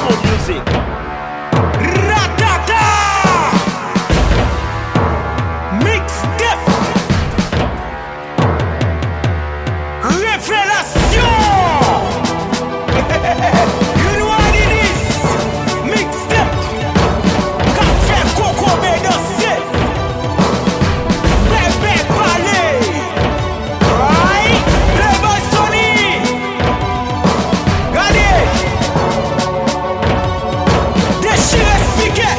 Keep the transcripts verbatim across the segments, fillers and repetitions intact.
promo music. Ratata! Mix def. Révélation! You know what it is? Mix def. Café Coco Bédossé. Bébé Palais. Right? Le boy Sony. Regardez. Déchiré expliqué.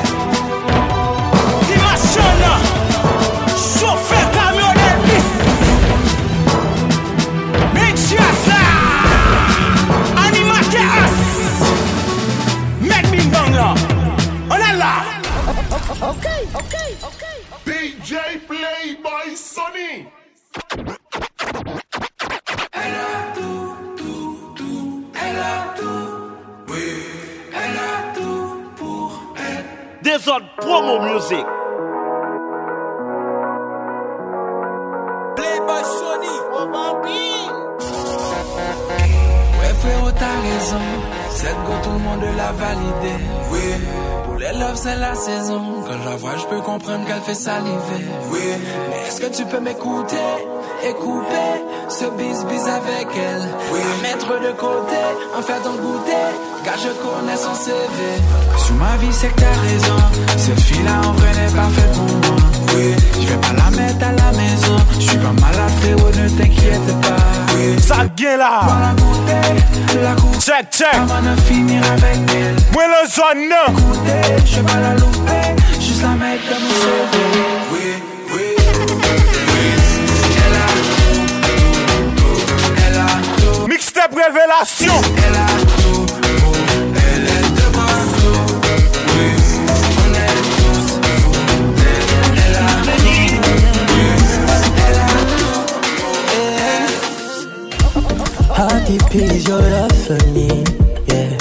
Dimension là. Chauffeur camionneur bis. Métiasa. Animateur as. Make me gang là. On est là. Ok, ok, ok. D J Playboy Sony. Elle a tout, tout, tout. Elle a tout. Oui, elle a tout pour elle. Des autres promo music. Playboy Sony. Ouais, frérot, t'as raison. Cette go, tout le monde l'a validé. Oui, pour les love, c'est la saison. Quand je la vois, je peux comprendre qu'elle fait saliver. Oui, mais est-ce que tu peux m'écouter et couper ce bis-bis avec elle? Oui, à mettre de côté, en faire ton goûter. Car je connais son C V. Sur ma vie, c'est que t'as raison. Cette fille-là, en vrai, n'est pas faite pour moi. Oui, je vais pas la mettre à la maison. Je suis pas malade, frérot, ne t'inquiète pas. Oui, Ça gagne là. on la goûter, la goûter. Check, check. Avant de finir avec elle. Moi le zone non. Goûter, je vais pas la louper. Juste la mettre dans mon C V. Oui, oui, oui. Elle a tout, tout, tout. Elle a tout. Mixtape révélation. Elle a tout, tout. Elle est de partout. Oui, on est tous fous d'elle. Elle a tout, oui. Elle a tout. How deep is your love for me? Yeah.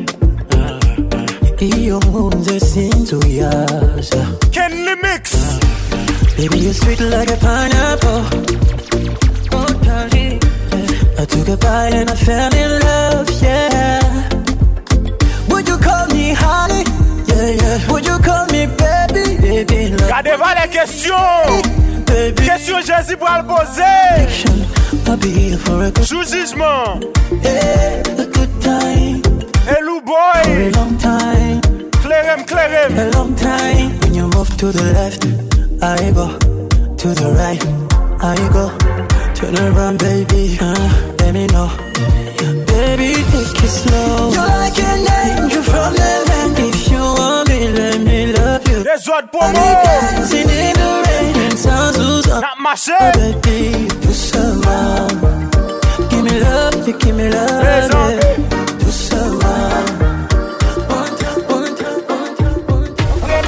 Your moves are sing to yours. Kenny Mix. Baby, you're sweet like a pineapple. Oh, darling. Yeah. I took a bite and I fell in love, yeah. Would you call me honey? Yeah, yeah. Would you call me baby? Baby, love. Gardez-vous les questions. Baby. Question Jésus pour le poser. I'll be here for a good, Sous jugement. yeah, a good time. Hello For a boy. long time. Clérem, clérem. A long time. When you move to the left, I go to the right. I go turn around, baby. Uh, let me know, baby. Take it slow. You're like an angel from heaven. If you want me, let me love you. Les autres I'll be promos. dancing in the rain and sounds who's up. N'a marché. Baby, doucement. Give me love, you give me love. Les yeah. autres. Doucement. One time, one time, one time, one time.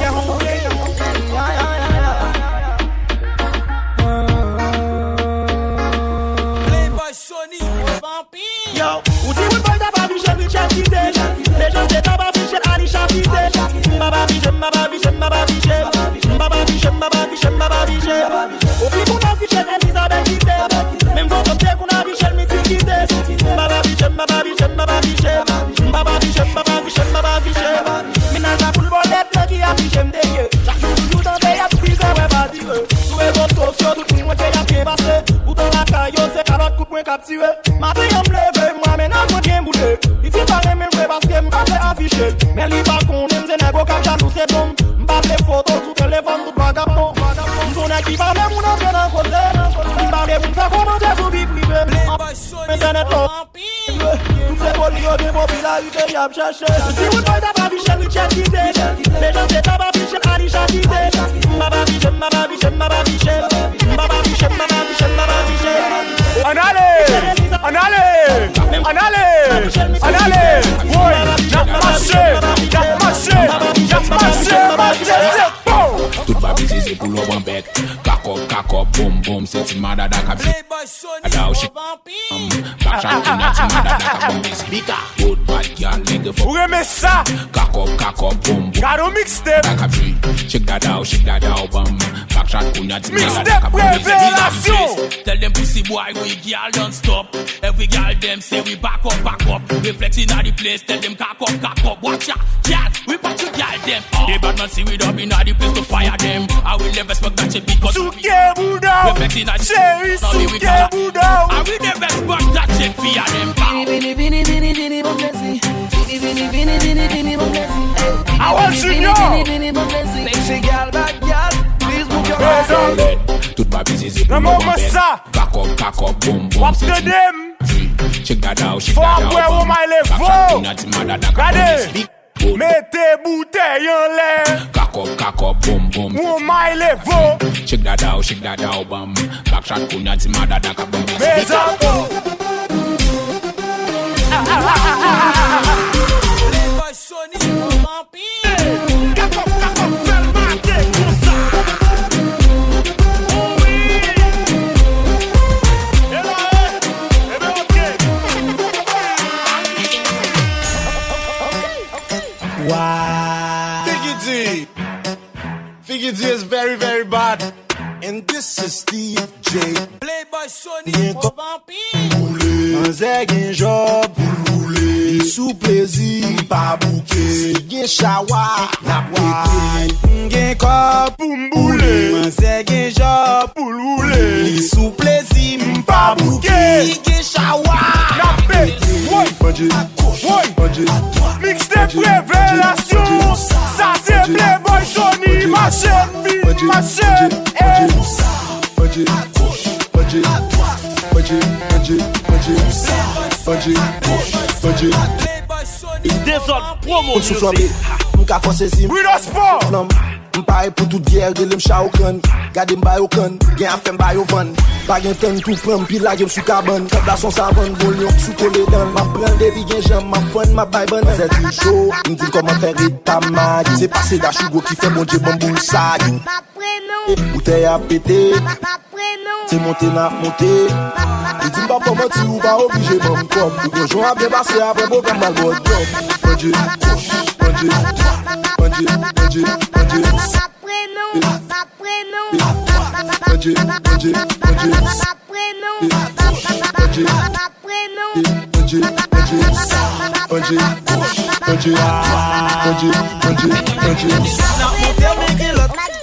Playboy Sony. Yo, ou si vous pouvez pas bicher, bicher, bicher. Les gens c'est pas bicher, allez chapitre. Baba bicher, baba bicher, baba bicher. Baba bicher, baba bicher, baba bicher. Au plus qu'on a bicher, Elisabeth bicher. Même quand on sait qu'on a bicher, mais c'est bicher. Baba bicher, baba bicher, baba bicher. Baba bicher, baba bicher, baba bicher. Ménage à full bolette, là qui a bicher m'dégueu. Chaque jour, toujours dans des y'a tout pris, ça ouais, pas dire. Sous les autres options, tout le monde qui a bien passé. Ou dans la caillou, c'est carotte, coup de poing capturé. Matin, on me lève, moi, maintenant, je viens bouler. Il faut pas les mêmes parce que m'pas les afficher. Mais lui, par contre, m'zé n'est pas cap jaloux, c'est bon. M'pas les photos, tout téléphone, tout vagabond. M'sonne qui va même, on a bien un côté. M'pas les moun, ça commence sur vie privée. Internet, là. Tout ces volio de popularité, y'a cherché. Si vous n'avez pas biché, vous checkez. Les gens, c'est pas biché, allez chapitre. M'pas biché, m'pas biché, m'pas biché. M'pas biché, m'pas biché, m'pas biché. En allez. En allez. En allez. En allez. Oui. N'a marché. N'a marché. N'a marché. Marché. C'est bon. Tout va biser c'est pour le bon bec. Kakop, kakop, boum, boum. C'est une madada cap. Playboy Adao shit. Backshot to not mother that come this speaker. Good bad girl leg for. Où remet ça? Cock up, cock up, boom boom. Got a mixtape. Like a tree. Shake that out, shake that out, bum. Backshot to not mixtape revelation. Tell them pussy boy we girl don't stop. Every girl them say we back up, back up. Reflecting at the place, tell them cock up, cock up. Watch out, girl, we put you girl them. The bad man see we up in the place to fire them. I will never expect that shit because Souke Bouda, chérie Souke Bouda. I will never expect that shit fear them. Vini, vini, vini, vini, mon plaisir. Vini, vini, vini, vini, vini, mon plaisir. I want you know. Vini, vini, mon plaisir. Sexy girl, bad girl, please move your ass. Toute ma business is boom boom bang. Cock up, cock up, boom boom. What's the name? Check that out, check that out. Faut voir où my level. Regardez. Mettez bouteille en l'air. Cock up, cock up, boom boom. Où my level. Check that out, check that out, bum. Backshot kunati mada daka bum. Mes amis. Playboy Sonny, vampire. Cock up, cock up, fais le marqué pour ça. Wow. Figgy D. Figgy D is very, very bad. And this is Steve J. Playboy Sonny, vampire. Un zèg, un job, boulé. Sous plaisir, pas bouquet. Gen chawa, na pété. Gen kop, pou m'boulé. Un zèg, un job, pou l'oulé. Sous plaisir, pas bouquet. Gen chawa, na pété. Budget, budget. Mixtape révélation. Ça c'est Playboy Sonny. Ma chaîne, ma chaîne. Budget, budget, budget, budget, budget, budget, budget. Désordre promo. M'ka force si We the sport. M'pare pour toute guerre, gèle m'cha au kan. Gade m'bay au kan, gen a fè m'bay au van. Pa gen ten tout pran, pi la gen sou kaban. Kap la son savan, bol yon sou kole dan. Ma pran de bi gen jam, ma fon, ma bay ban. Zè tou chaud, m'dil koman fè rita mag. Se pase da chougo ki fè mon dje bamboul sag. Bouteille a pété, c'est monté na monté. Et dis pas pour mentir ou pas obligé bon comme. Ou bonjour à bien passer après beau comme mal bon job. Budget, budget, budget, budget, budget. Budget, budget, budget. Budget, budget, budget. Budget, budget, budget, budget, budget.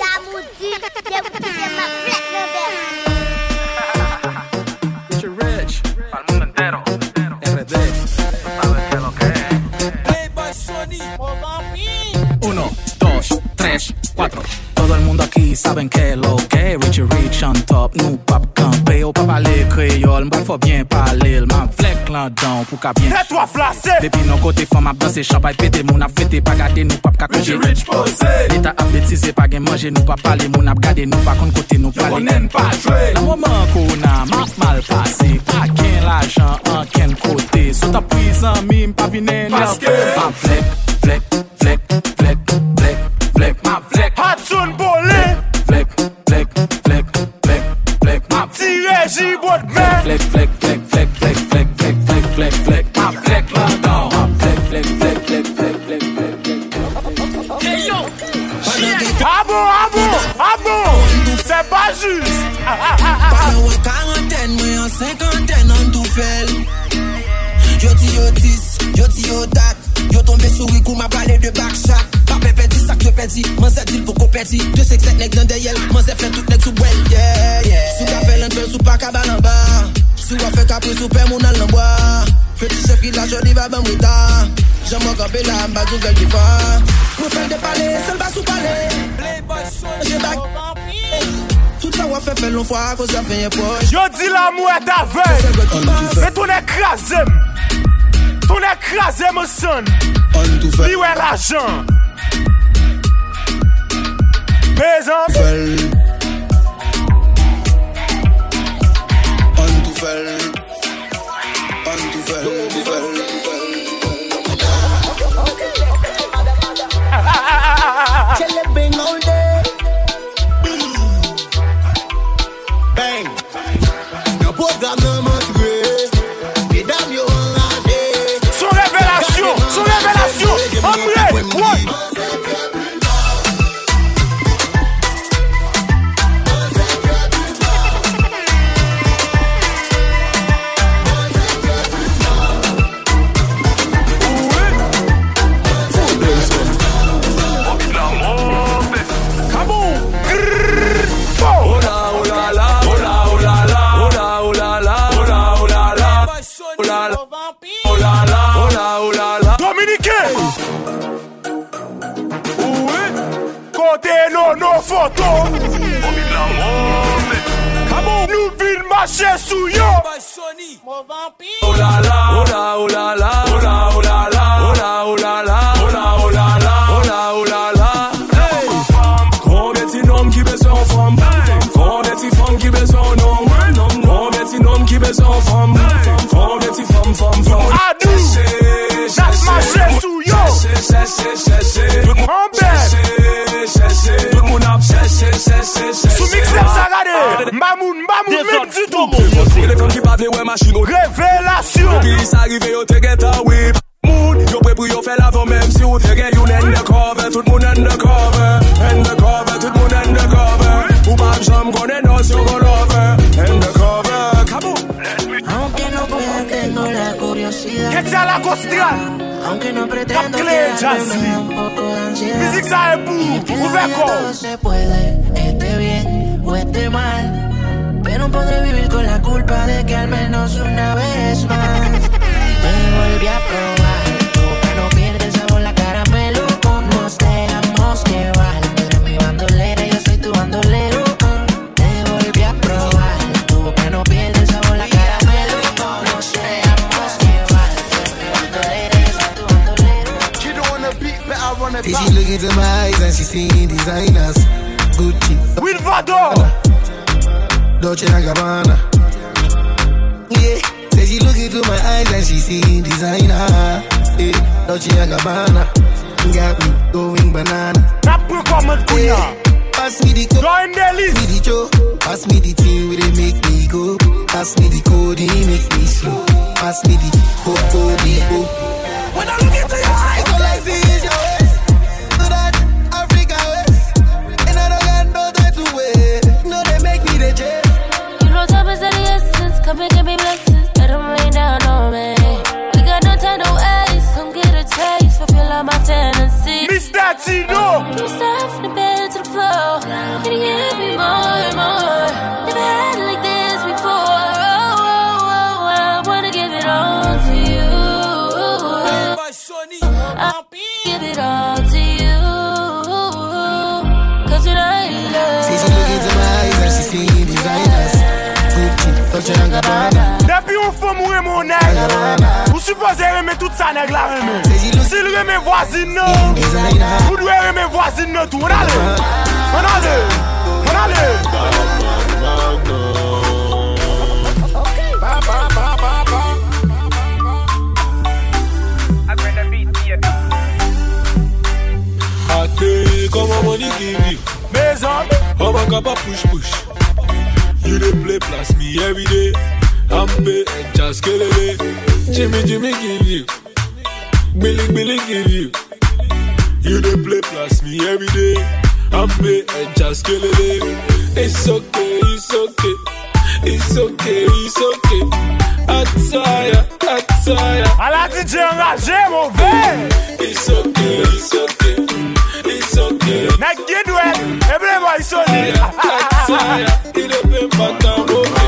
Richard Rich, al mundo entero. R D, sabes que lo que es. Playboy Sonny, vampire. Uno, dos, tres, cuatro. Todo el mundo aquí saben que lo que Richard Rich on top, nous pap campé ou pas parler créole, m'bal faut bien parler, m'en flek là-dedans pour qu'a bien. Tais-toi flacé. Depuis nos côtés femme a danser champagne pété, moun a fêté pas garder nous pap ka coucher. Richard Rich posé. L'état a bêtisé pas gen manger nous pas parler, moun a garder nous pas kon côté nous parler. On n'aime pas jouer. La moment qu'on a m'a mal passé, pas gain l'argent en ken côté, sous ta prison mi m'pas viner parce que m'en flek, flek, flek, flek, flek, flek, m'en flek. Hudson Bolé. Flek, flek, flek, flek, flek, m'en Tiré J-Bot man. Flek, flek, flek, flek, flek, flek, flek, flek, flek, flek, m'en flek là-dedans. Flek, flek, flek, flek, flek, flek, flek, flek. Hey yo, Ah bon, ah bon, ah bon. C'est pas juste. Parle en quarantaine, moi en cinquantaine, on tout fait. Yo ti yo dix, yo ti yo dat. Yo tombé sous Rikou, m'a parlé de backshot. Pas pépé dit sac yo petit, m'en zè dit pour qu'on petit. Deux sec sept nèg dans des yel, m'en zè fait tout nèg sous bouel, yeah, yeah. Sous café l'entre, sous pas cabane en bas. Sous café capri, sous père mon en bois. Petit chef qui l'a jodi va ben mouta. J'aime mon campé là, m'ba tout vel qui va. Pour faire des palais, seul bas sous palais. Playboy Sonny, J'ai back. Tout ça va faire faire long fois à cause de fin poche. Yo dis l'amour est ta veille. Mais ton écrasé. Ton écrasé mon son. Lui ouais l'argent. Maison. On tout fait. On tout fait. Tell it bang all day. Bang. Now both Oh la la, oh la, oh la la. Dominique. Oui. Côté non, non, photo. Nous vîmes marcher sous yo. Oh la la, oh la, oh la la, oh la, oh la la, oh la, oh la la, oh la, oh la la, oh la, oh la la. Hey, combien de noms qui baissent en femme? Combien de femmes qui baissent en homme? Combien de noms qui baissent en femme? Combien de femmes, femmes, femmes? Adou, that's marcher sous yo. Tout le monde a cherché, cherché, cherché. Sous mixer ça regardez. Mamoun, mamoun, même du tout. Les femmes qui battent ouais machine. Révélation. Puis ça arrive yo te get a whip. Moon, yo prêt pour yo faire l'avant même si vous te get you undercover. Tout le monde undercover. Undercover, tout le monde undercover. Ou pas j'aime connaît non si on go lover. Undercover, kaboom. Aunque no pueda tengo la curiosidad. Que sea la costral. Aunque no pretendo quedarme me da un poco de ansiedad. Musique ça est pour. Ouvert todo se puede, esté bien o esté mal. Pero podré vivir con la culpa de que al menos una vez más te volví a probar. Tu boca no pierde el sabor, la caramelo. Nos dejamos llevar. Tú eres mi bandolera, yo soy tu bandolero. Te volví a probar. Tu boca no pierde el sabor, la caramelo. Nos dejamos llevar. Tú eres mi bandolera, yo soy tu bandolero. She don't wanna beat, but I wanna beat. She look into my eyes and she seeing designers. Gucci, Wilvador, Dolce and Gabbana. Yeah, say she look into my eyes and she seeing designer. Yeah, Dolce and Gabbana got me going banana. Napre comme Kuna. Pass me the code, pass me the joe, pass me the thing where they make me go. Pass me the code, he make me slow. Pass me the coco, the oh. When I look into your eyes, all I see is your waist. Do that Africa waist, and I don't got no time to wait. No, they make me the jet. Time is of the essence, come and give me blessings. Let them rain down on me. We got no time to waste. Come get a taste, fulfill all my tendencies. Mister Tino. You start from the bed to the floor. Can you give me more and more? Never had it like this before. Oh, oh, oh, I wanna give it all to you. I'll give it all to you. Cause when I love. See, she look into my eyes and she seeing designers. Depuis on fait mourir mon nègre. Vous supposez aimer tout ça nègre là. S'il remet voisine non, vous devez aimer voisine non tout. On allez, on allez, on allez. Ate, comment on dit give you? Maison, on va capable push push. You dey play plus me every day. I'm pay and just kill it. Jimmy Jimmy give you, Billy Billy give you. You dey play plus me every day. I'm pay and just kill it. It's okay, it's okay, it's okay, it's okay. Attire, attire. À la D J engagé mauvais. It's okay, it's okay, it's okay. N'a guide ouais, et bien moi il sonne. Attire, il est bien pas tant mauvais.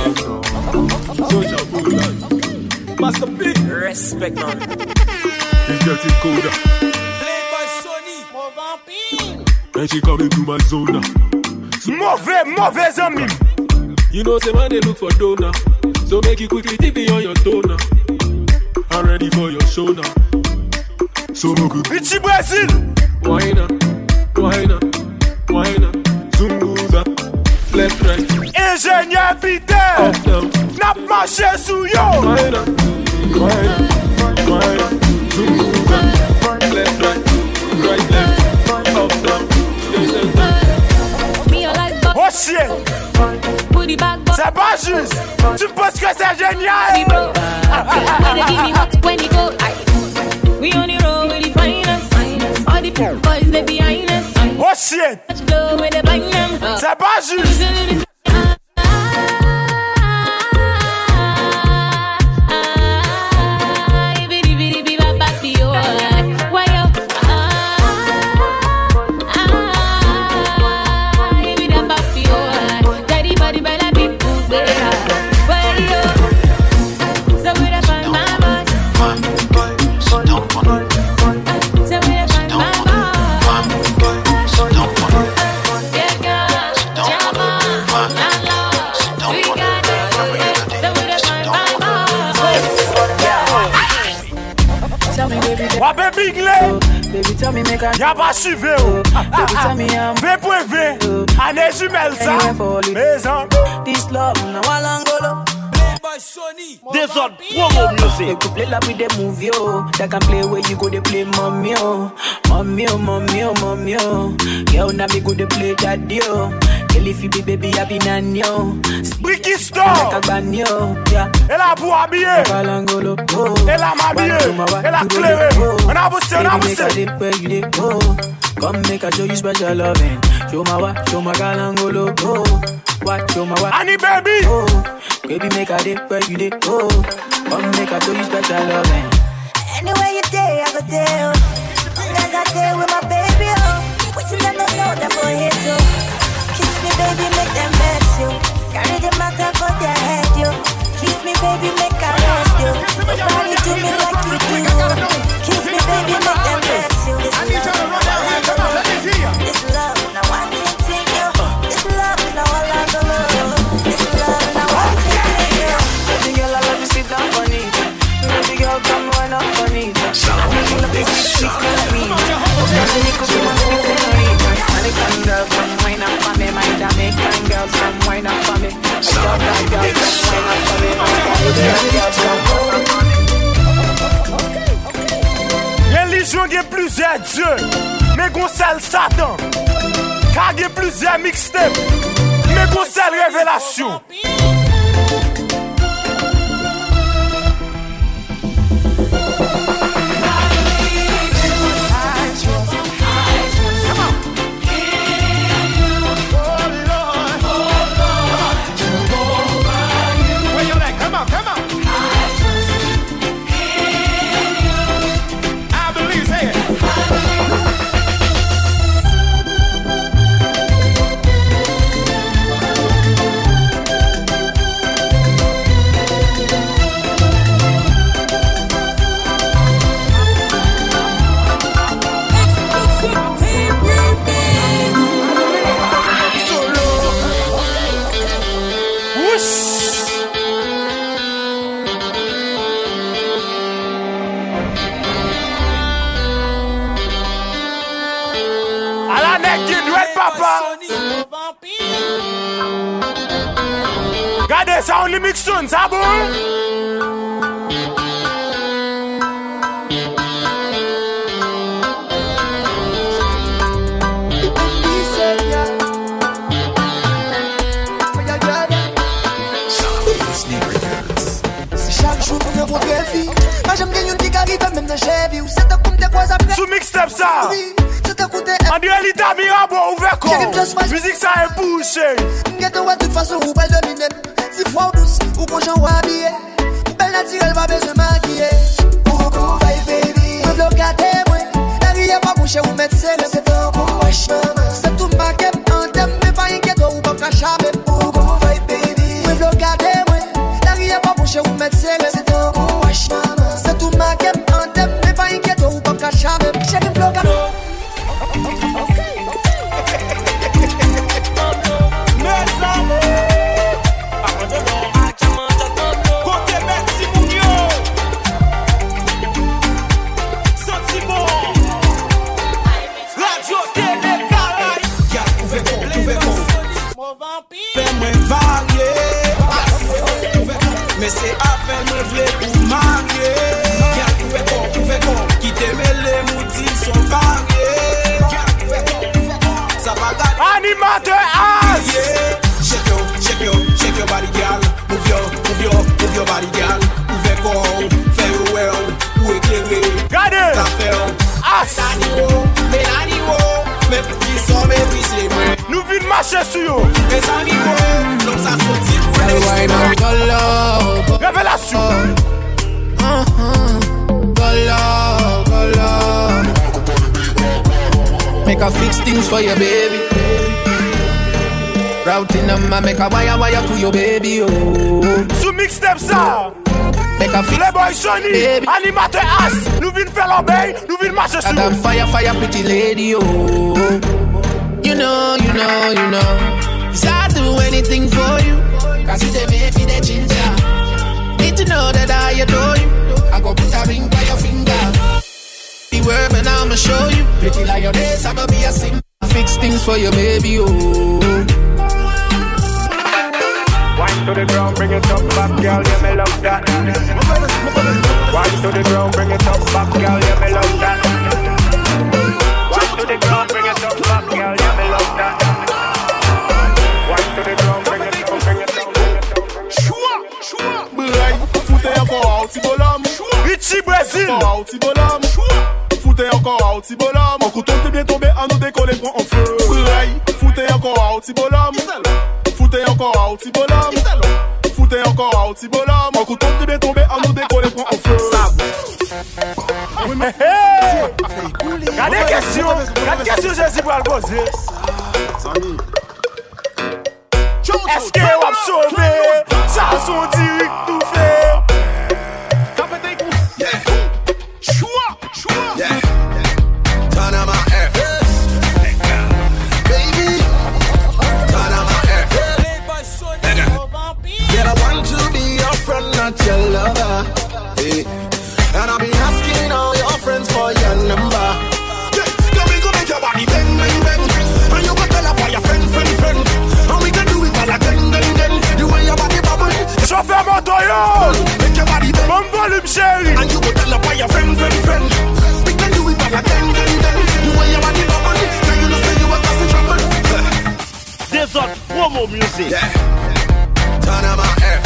Master P. Respect man. He's getting colder. Played by Sony. And she coming to my zone now. Mauvais, mauvais ami. You know say man they look for donor. So make it quickly T V on your donor. I'm ready for your show now. So good. Ichi Brazil. Why not? Why not? Why not? Zunguza. Left right. Ingénieur Peter. Up down. N'a marché sous yo. Why not? Why not? Why not? Zunguza. Left right. Right left. Up down. Oh shit. C'est pas juste. Tu penses que c'est génial? We on the road with the finest. All the boys they behind us. Oh shit. C'est pas juste. tell me, baby. Wapé Bigley. Baby, tell me, make I. Y'a pas suivi, oh. Baby, tell me, I'm. V point V. Année jumelle, ça. Maison. This love, now I long go. This on promo music. You could play like with the movie, oh. That can play where you go to play mommy, oh. Mommy, oh, mommy, oh, mommy, oh. Girl, now me go to play daddy, oh. Girl, if you be baby, I be nanny, oh. Bricky Store. Elle a pour habiller. Elle a m'habiller. Elle a clairé. On a bossé, on a bossé. Come make a show you special loving. Show my what, show my galangolo. Oh, what, show my what. Annie baby. Oh, baby make a dip where you dip. Oh, come make a show you special loving. Anywhere you day, I go there. Long as I there with my baby. Oh, waiting them to know that boy here too. Kiss me, baby, make them mess you. Carry the matter for their head, you. Kiss me, baby, make I rest you. Nobody do me like you do. Kiss me, baby, make them mess you. This love, this love, now I can't take you. This love, now I love the love. This love, now I can't take you. Baby girl, I love you, sit down on it. Baby girl, come run up on it. Make you look like you speak like me. Imagine you could be my sweet senorita. American girls, come wine up for me. My Jamaican girls, come wine up for me. South girls, come wine up for me. My Caribbean girls, come wine up for me. Religion gen plusieurs dieux, mais gon seul Satan. Ka gen plusieurs mixtapes, mais gon seul révélation. Gardez ça, on limite son, ça bon? Sous mixtape ça. André Lita Mirabeau ouvert corps. Musique ça est bouché. Ghetto de toute façon ou belle dominer. Si froid ou douce ou bon genre ou habillé. Belle naturelle va besoin maquiller. Coucou bye baby. Me bloquer moi. La vie est pas bouché ou mettre serré. C'est un coup wesh maman. C'est tout ma cap en thème. Mais pas inquiète ou pas cachabe. Coucou bye baby. Me bloquer moi. La vie est pas bouché ou mettre serré. C'est un coup wesh maman. C'est tout ma cap en thème. Mais pas inquiète ou pas cachabe. J'ai une bloquer. Mais c'est appel me vle pour marier. Y'a trouvé quoi, trouvé quoi. Qui t'aimait les moutils sont variés. Y'a trouvé quoi, trouvé quoi. Ça va gagner. Animateur ass. Shake your, shake your, shake your body girl. Move your, move your, move your body girl. Trouvé quoi, fais your well. Ou éclairer. Gardez. Ça fait ass. Mais l'animal, mais qui sont mes brisés. Nous vîmes marcher sur eux. Mes animaux, donc ça sortit. Révélation. Uh-huh. Go low, go low. Make a fix things for your baby. Routing them and make a wire wire to your baby. Oh. Sous mixtape ça. Make a fix. Les boys Sony, baby. Animateur ass. Nous venons faire l'obéi, nous venons marcher sur. Adam fire fire pretty lady. Oh. You know, you know, you know. 'Cause I'll do anything for you. 'Cause you they make me the ginger. Need to know that I adore you. I go put a ring by your finger. Pretty lioness, I'ma be a sim. Fix things for you, baby, oh. Wine to the ground, bring it up back, girl, yeah, me love that. Wine to the ground, bring it up back, girl, yeah, me love that. Wine to the ground, bring it up back, girl, yeah, me love that. Wine to the ground, bring it up, bring it up, bring it up. Chua, chua. Boy, foutez encore out, si bolam. Richie Brésil. Out, si bolam. Foutez encore out, si bolam. Mon couteau t'es bien tombé, à nous décoller, prend en feu. Boy, foutez encore out, si bolam. Foutez encore out, si bolam. Foutez encore out, si bolam. Mon couteau t'es bien tombé, à nous décoller, prend en feu. Regardez la question, regardez la question, Jésus pour le poser. Est-ce que vous avez sauvé? Ça son direct tout fait. Yeah. Choua, choua. Yeah. Turn on my air. Baby. Turn on my air. Said I want to be your friend, not your lover. Hey. And I'll be asking all your friends for your number. Yeah. Come and go make your body bang, bang, bang. And you go tell up all your friend, friend, friend. And we can do it all again, then, then. The way your body bubble. Chauffeur motoyo. Make your body bang. Bon volume chéri. And you go tell up all your friend, friend, friend. We can do it all again, then, then. The way your body bubble. Can you not say you were causing trouble? This on promo music. Yeah. Turn on my air.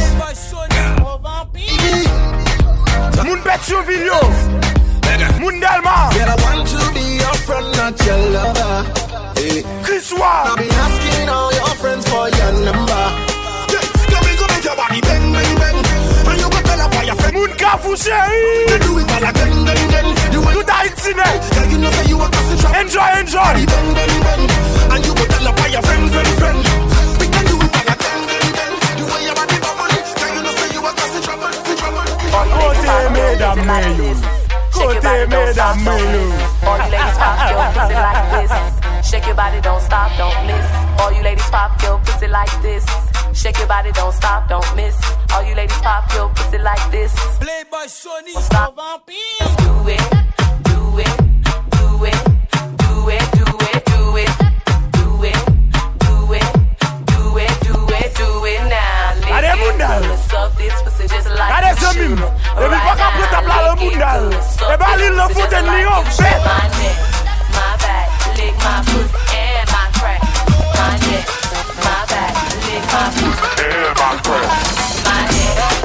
Moun bet sur vidéo. Moun Delma. Said I want to be your friend, not your lover. Hey. Chris Wall. I'll be asking all your friends for your number. Yeah. Come and go make your body bang, bang, bang. And you go tell up all your friends. Moun Kafou chéri. They do it all again, then, then. Tout Haïti net. Yeah, you know say you were causing trouble. Enjoy, enjoy. Bang, bang, bang. And you go tell up all your friends, friend, friend. We can do it all again, then, then. The way your body bubble. Yeah, you know say you were causing trouble, trouble. Côté mesdames, mesdames. Côté mesdames, mesdames. All you ladies pop your pussy like this. Shake your body, don't stop, don't miss. All you ladies pop your pussy like this. Shake your body, don't stop, don't miss. All you ladies pop your pussy like this. Playboy Sony. Stop. Do it, do it, do it, do it, do it, do it, do it, do it, do it, do it, do it now. Allez, Moundal. Suck this pussy just like Allez, Zemim. Et puis, pas qu'à prêter à plat le Moundal. Et bien, il le fout en lion, bête. My neck, my back, lick my pussy and my crack. My neck, my back, lick my pussy and my crack. My neck.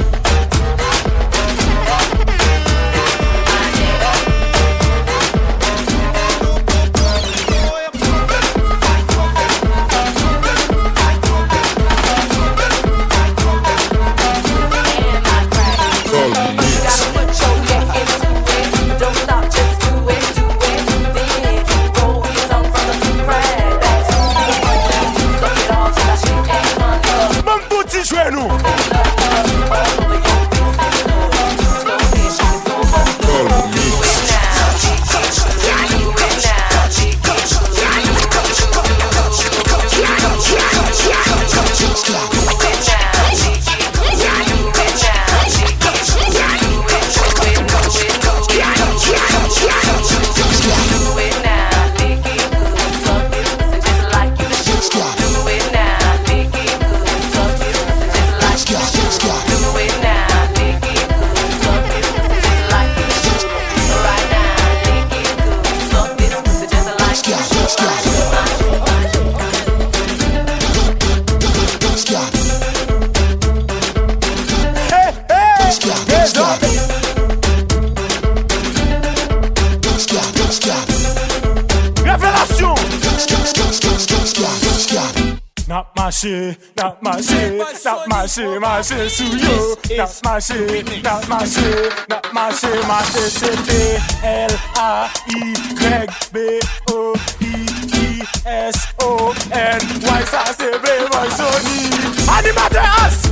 Not marché, not marché, not marché, marché sous yo. Not marché, not marché, not marché, marché C T L A Y B O I I S O N. Why ça c'est Playboy Sony? Animateur As.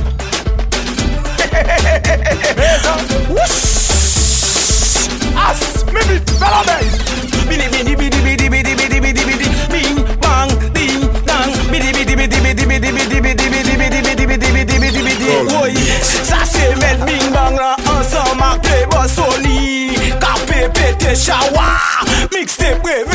As, maybe, fellow days. Bidi bidi bidi bidi bidi bidi bidi bidi bing bang ding dang bidi bidi bidi bidi bidi bidi bidi bidi bidi bidi bidi bidi bidi bidi. Oui, ça c'est mettre bing bang là ensemble avec Playboy Sony. Capé pété chawa, mixtape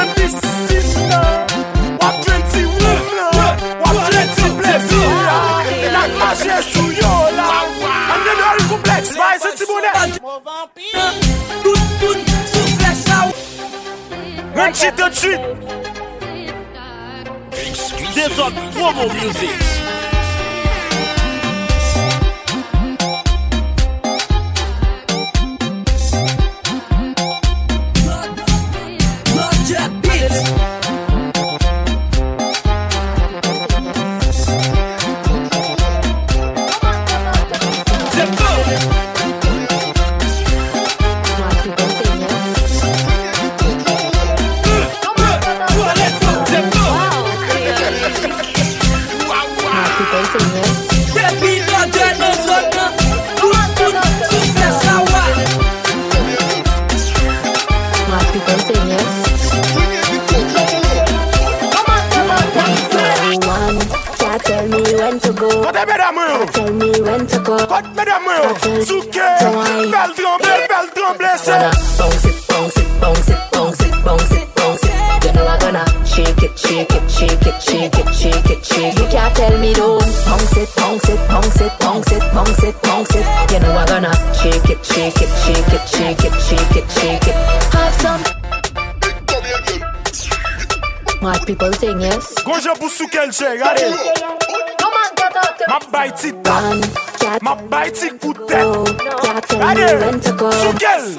piscine wap twenty room wap twenty plaisir nak marcher sou yo la an de nou complexe bay se ti bonnet tout tout sou flex la un cheat de suite Des autres promo music. Tell me when to go. Cut me the move. Souke. Belle tremble, belle tremble. Bounce it, bounce it, bounce it, bounce it, bounce it, bounce it. You know I'm gonna shake it, shake it, shake it, shake it, shake it, shake it. You can't tell me don't bounce it, bounce it, bounce it, bounce it, bounce it, bounce it. You know I'm gonna shake it, shake it, shake it, shake it, shake it, shake it. Have some. My people sing yes. Gonja pour Souke le chè, regardez. Ma bay ti tap, ma bay ti koutet. Allez, Soukel.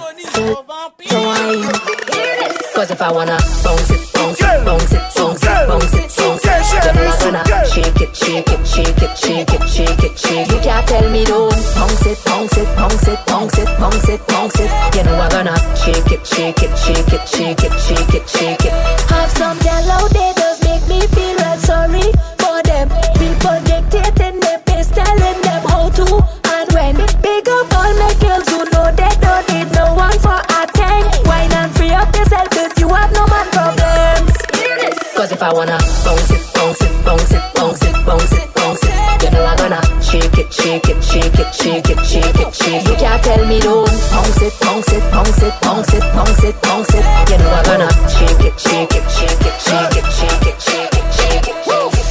Cause if I wanna bounce it, bounce it, bounce it, bounce it, bounce it, bounce it, then I'm gonna shake it, shake it, shake it, shake it, shake it, shake it. You can't tell me don't bounce it, bounce it, bounce it, bounce it, bounce it, bounce it. You know I'm gonna shake it, shake it, shake it, shake it, shake it, shake it. Have some yellow, they just make me feel real sorry for them. People dictating their pace, telling them how to and when. Big up all my girls who know they don't need no one for a ten. Wine and free up yourself if you have no man problems. Cause if I wanna bounce it, bounce it, bounce it, bounce it, bounce it, bounce it, you know I'm gonna shake it, shake it, shake it, shake it, shake it, shake it. You can't tell me don't bounce it, bounce it, bounce it, bounce it, bounce it, bounce it. You know I'm gonna shake it, shake it, shake it, shake it, shake it, shake it, shake it.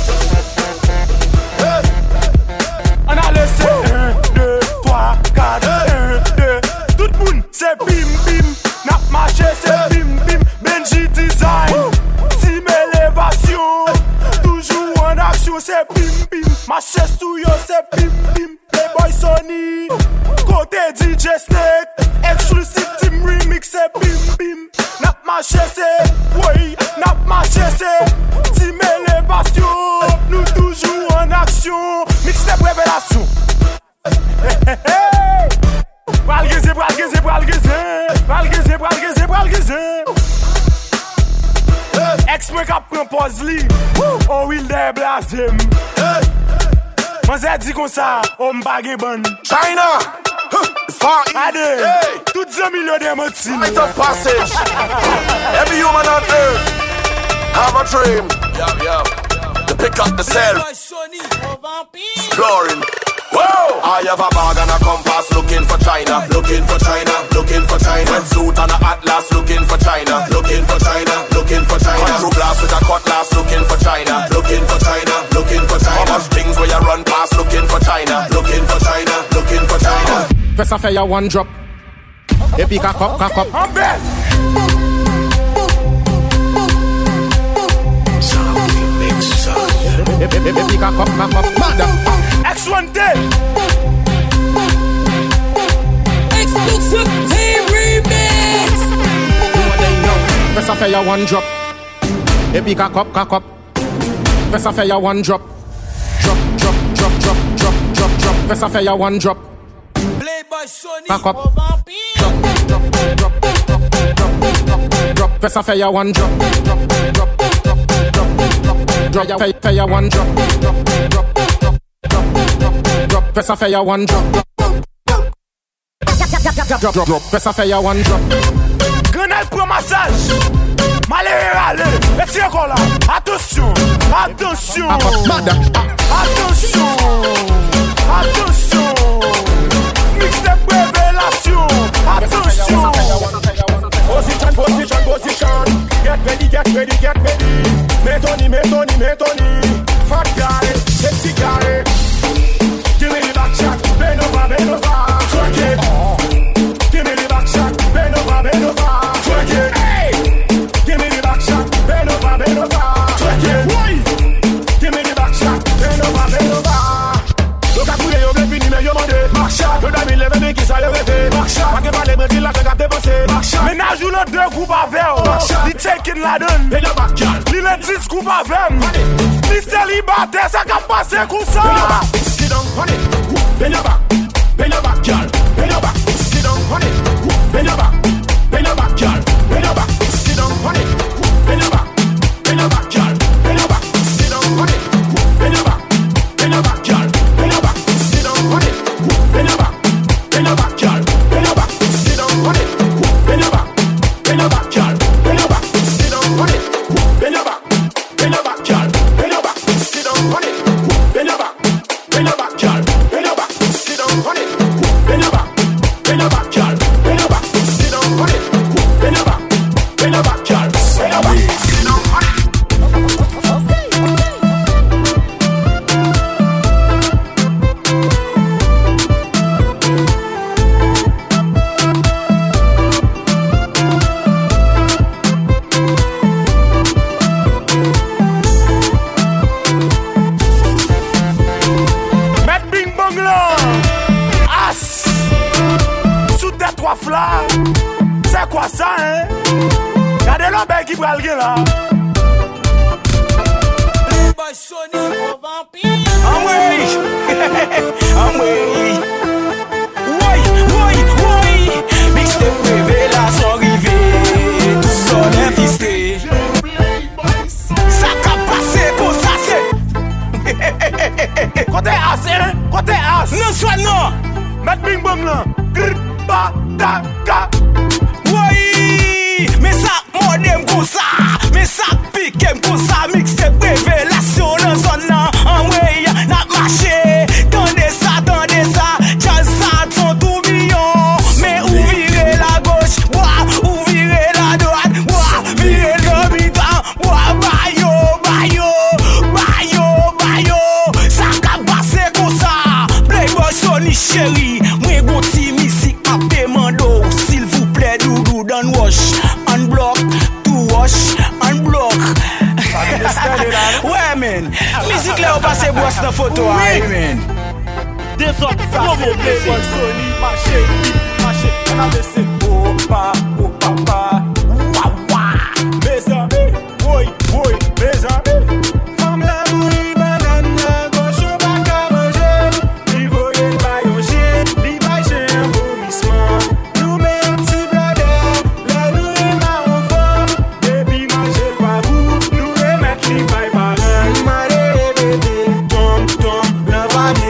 On a laissé un, deux, trois, quatre, un, deux. Tout le monde c'est bim bim. N'a marché c'est bim bim. Benji design. Team élévation. Toujours en action c'est bim bim. Marché sous yo c'est bim bim. Playboy Sony. Côté D J Snake. Exclusive team remix c'est bim bim. N'a marché c'est, oui, n'a marché c'est team élévation. Nous toujours en action. Mixtape révélation. Bral grisé, bral grisé, bral grisé. Bral grisé, bral grisé, bral grisé. Ex-moi k'ap pren pose li. Oh will de blasem. Moi zè di kon sa, oh m'bagé bon. China, far east. Ade, tout zè million de motin. Rite of passage. Every human on earth have a dream. Yeah, yeah. To pick up the self. Exploring. Whoa! I have a bag and a compass looking for China, looking for China, looking for China. Red suit and a atlas looking for China, looking for China, looking for China. Control blast with a cutlass looking for China, looking for China, looking for China. How much things where you run past looking for China, looking for China, looking for China. Press a fire one drop. Epic cock up, cock up. I'm back. Epic cock up, cock up. Mother. X one day. Exclusive team remix. You what they know. Press a fire one drop. Epic cock up, cock up. Press a fire one drop. Drop, drop, drop, drop, drop, drop, drop. Press a fire one drop. Playboy Sony. Cock up. Drop, drop, drop, drop, drop, drop, drop. Press a fire one drop. Drop, drop, drop, drop, drop. Drop, fire, fire one drop. Drop, drop, drop, drop, drop. Press a fire one drop. Drop, drop, drop. Press a fire one drop. Grenade pour massage. Malé râler. Et c'est encore là. Attention, attention. Attention, attention. Mixtape révélation. Attention. Position, position, position. Get ready, get ready, get ready. Metoni, metoni, metoni. Fat guy, sexy guy. Give me the back shot, bend over, bend over. Twerk it. Give me the back shot, bend over, bend over. Twerk it. Hey. Give me the back shot, bend over, bend over. Twerk it. Why? Give me the back shot, bend over, bend over. Look at me, you blame me, me you money. Back shot, you done me level me kiss all you rêvé. Back shot, pas que parler me dire la que t'as dépensé. Back shot. Ménage ou l'autre deux coups à verre. Back shot. Li taking la donne. Bend your back, girl. Li le dix coups à verre. Li célibataire, ça qu'a passé coup ça. Sit down, honey. Bend your back, bend your back, girl. Bend your back. Sit down, honey. Bend your back, bend your back, girl. Bend your back. Sit down, honey. Bend your back, bend your back, girl. Bend your back. Sit down, honey. Bend your back, bend your back, girl. Bend your back. Sit down, honey. Bend your back, bend your back, girl. Bend your back. Sit down, honey. Bend your back, bend your back, girl. Bend your back. Sit down, honey. Bend your back, bend your back, girl. Bend your back. Sit down, honey. Bend your back, bend your back, girl. Bend your back. Sit down, honey. Bend your back, bend your back, girl. Bend your back. Sit down, honey. Bend your back, bend your back, girl. Bend your back. Sit down, honey. Mettre Bing Bong là. As. Sous tes trois flammes. C'est quoi ça, hein? Y'a des lambes qui prennent le là. Playboy Sony, mon vampire. I'm way, I'm way. Woy, woy, woy. Mixtape révélation rivée. Tout son infisté. Ça qu'a passé pour ça c'est. Côté as, hein? Côté as. Non, soit non. Mettre Bing Bong là. Grr, ba, ta, ka. Oui, mais ça modem comme ça, mais ça pique comme ça, mixtape révélation dans zone là, en way, n'a marché, tendez ça, tendez ça, jazz ça, son tourbillon, mais où virer la gauche, bois, où virer la droite, bois, virer le mi-temps, bois, bayo, bayo, bayo, bayo, ça qu'a passé comme ça, Playboy Sony chéri, moi bon ti musique à demando, s'il vous plaît, doudou, don't wash, unblock, to wash, unblock. Ouais, man, musique là, on passe boisse dans photo, ouais, man. Des autres, ça c'est Playboy Sony, ma chérie, ma chérie, on a laissé oh pa, oh papa, ouah ouah, mes amis, oui, oui, mes amis. Femme la bouille, banane, gauche au bac à manger, li voye le bail au chien, li bail j'ai un vomissement. Nous met un petit blader, la nous est marron fort, depuis manger le babou, nous remettre li bail par un. Maré bébé, tom tom, la babi.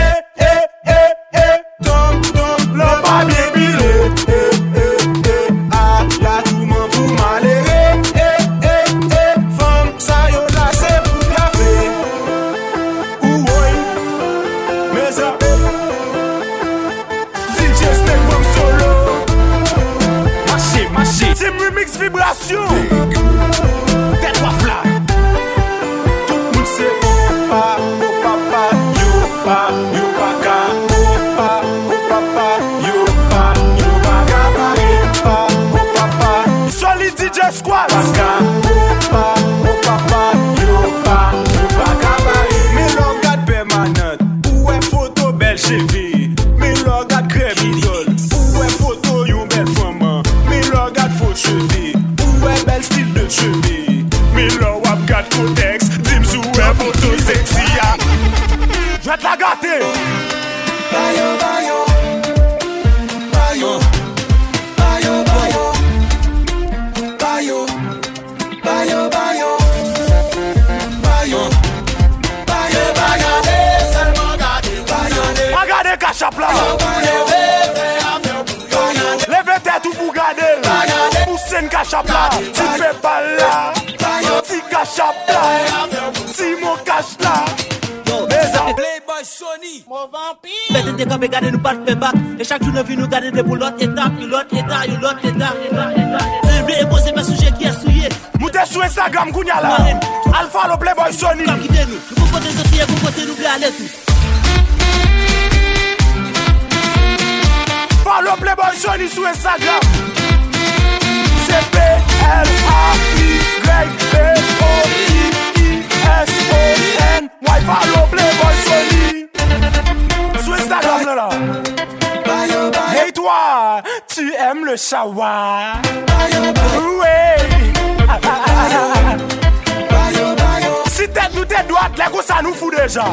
Remix vibration. Tête toi flat. Tout le monde sait oh pa, oh papa, yo pa, yo paka, oh pa, oh papa, yo pa, yo paka, oh pa, oh papa. Solid D J Squad. Paka, oh pa, oh papa, yo pa, yo paka. Mais l'on garde permanente. Où est photo belle cheville? Mais l'on garde crème idole. Où est photo yon belle femme? Mais l'on garde faux cheville. Où est belle style de cheville? Mais l'on wap garde codex. Dim sou est photo sexy. Je vais te la gâter. Bayo, bayo. Bayo. Bayo, bayo. Bayo. Bayo, bayo. Bayo. Bayo, bayo. Seulement gardez. Bayo. Regardez Cachap là. Levez tête ou pour garder. Poussez une Cachap là. Tu fais pas là. Ti Cachap là. Ti mon cache là. Playboy Sony. Sony, mon vampire. Mettez des campes et gardez nous pas de back. Et chaque jour, nous venons nous garder des pour l'autre étape, l'autre état, l'autre état. Et poser mes sujets qui est souillé. Moutez sur Instagram, Gounia là. Alpha le Playboy Sony. Comme quittez nous. Vous pouvez sortir, vous pouvez nous aller tout. Follow Playboy Sony sur Instagram. C'est P L A Y P O I I S O N. Why follow Playboy Sony sur Instagram là là. Hey toi, tu aimes le shawa? Oui. Si tête nous t'es droite, les gars ça nous fout déjà.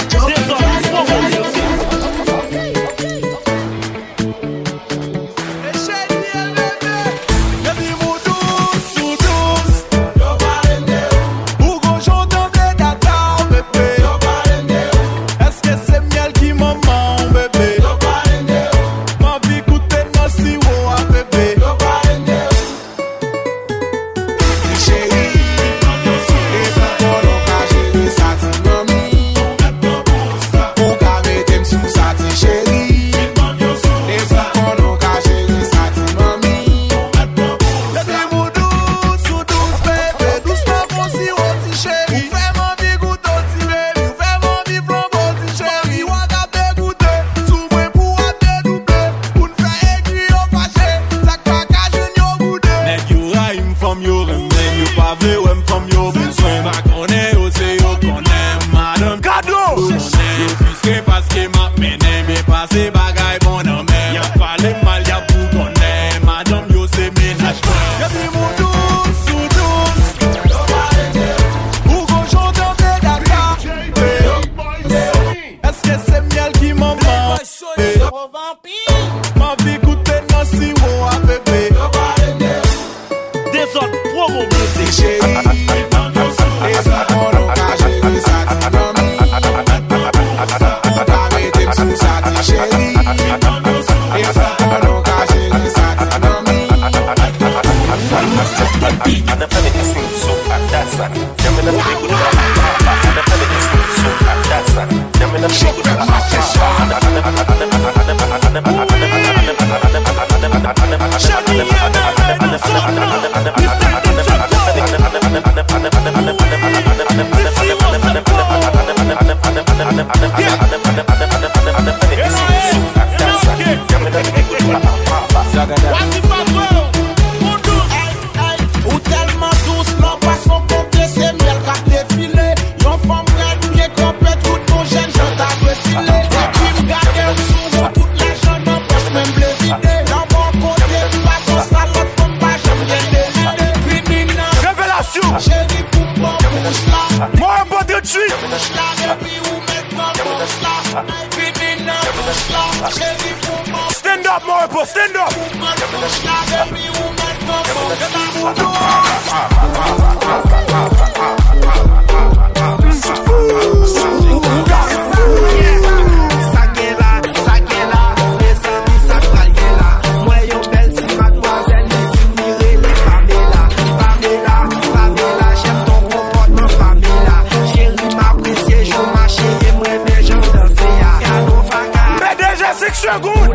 Stand up, Morpo, stand up. Seconde.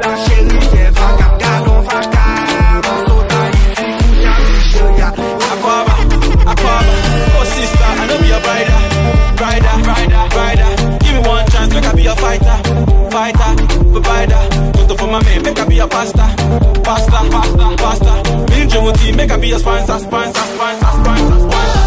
Oh sister, I know be a rider, rider, rider, rider. Give me one chance, make I be a fighter, fighter, provider. Toto for my man, make I be a pasta, pasta, pasta, pasta. Me and Jody, make I be a sponsor, sponsor, sponsor, sponsor, sponsor.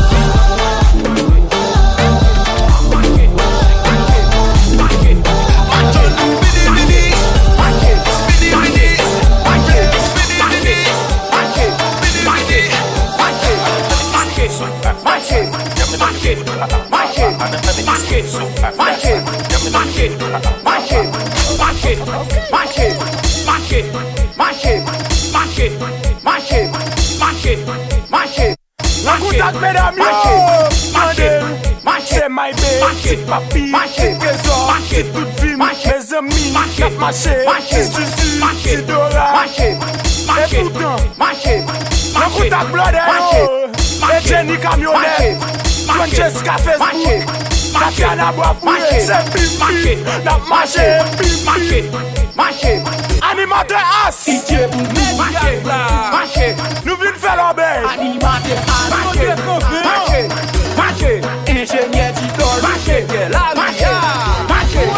C'est my baby, papi, c'est trésor, c'est toute vie, mes amis, cap marché, c'est Suzu, c'est Dora, et pourtant, un contact blood, et Jenny Camionnette, Francesca Facebook, Marché, marché, c'est bim, marché, marché, marché, marché. Animateur As, marché, marché. Nous venons faire l'obéi. Animateur As, marché, marché, marché. Ingénieur d'idole, marché, marché, marché.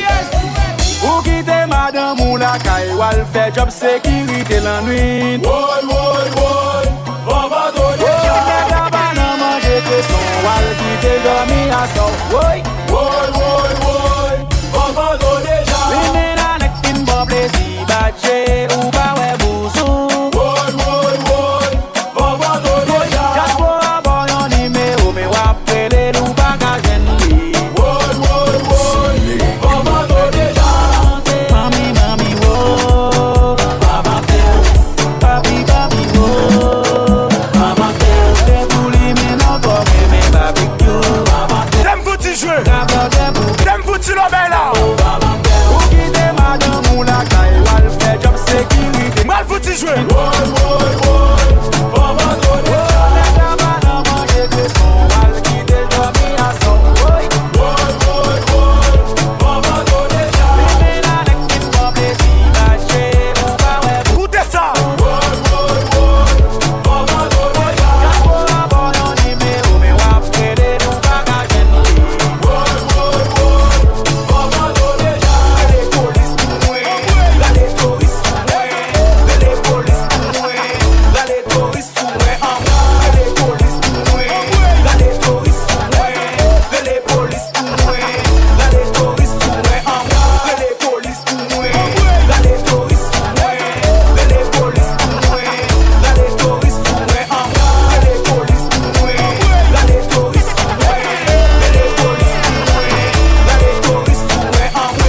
Ou quitter madame ou la caille, ou al fait job sécurité la nuit. Woy, woy, woy, va va donner ja. Ou manger que son, ou al quitter dormir à son. Woy, woy, woy, woy, va va donner ja. Women a nek fin bon plaisir, badje ou ba we bousou. Woy, woy, woy, va va donner ja. Just pour a bon yon numéro, me wap prele nou baka jen li. Woy, woy, woy, va va donner ja. Mami, mami, wo, baba tel, papi, papi, wo, baba tel. De bouli men encore me barbecue, baba tel. Dem petit jeu, dem petit l'obéi là. Ou quitter madame ou la caille, ou al fait job sécurité. Mal petit jeu. Woy, woy, woy, va va donner ja. Madame manger que son, ou al quitter dormir à son. Woy, woy, woy, woy, va va donner ja. Women a nek fin bon plaisir, badje ou ba we bousou. Écoutez ça. Woy, woy, woy, va va donner ja. Just pour a bon yon numéro, me wap prele nou baka jen li. Woy, woy, woy, va va donner ja. Les polices pour moi, là les touristes pour moi, les polices pour moi, là les touristes pour moi, les polices pour moi, là les touristes pour moi, les polices pour moi, là les touristes pour moi, les polices pour moi, là les touristes pour moi, les polices pour moi, là les touristes pour moi, les polices pour moi, là les touristes pour moi, les polices pour moi, là les touristes pour moi,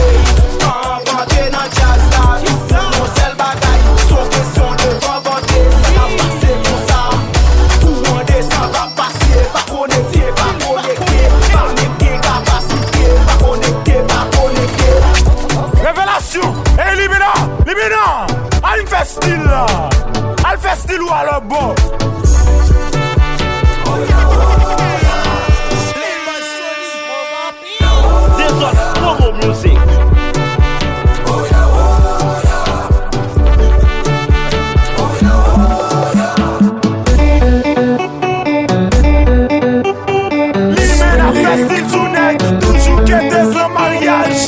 Envoyer dans jazz là, mon seul bagaille, sans question de remonter, ça va passer pour ça. Tout le monde ça va passer, pas connecté, pas connecté, pas connecté, capacité, pas connecté, pas connecté. Révélation, et Libina, Libina, elle fait style là, elle fait style ou alors bon. This one, promo music. Libina fait style sous nec, toujours qu'elle est en mariage.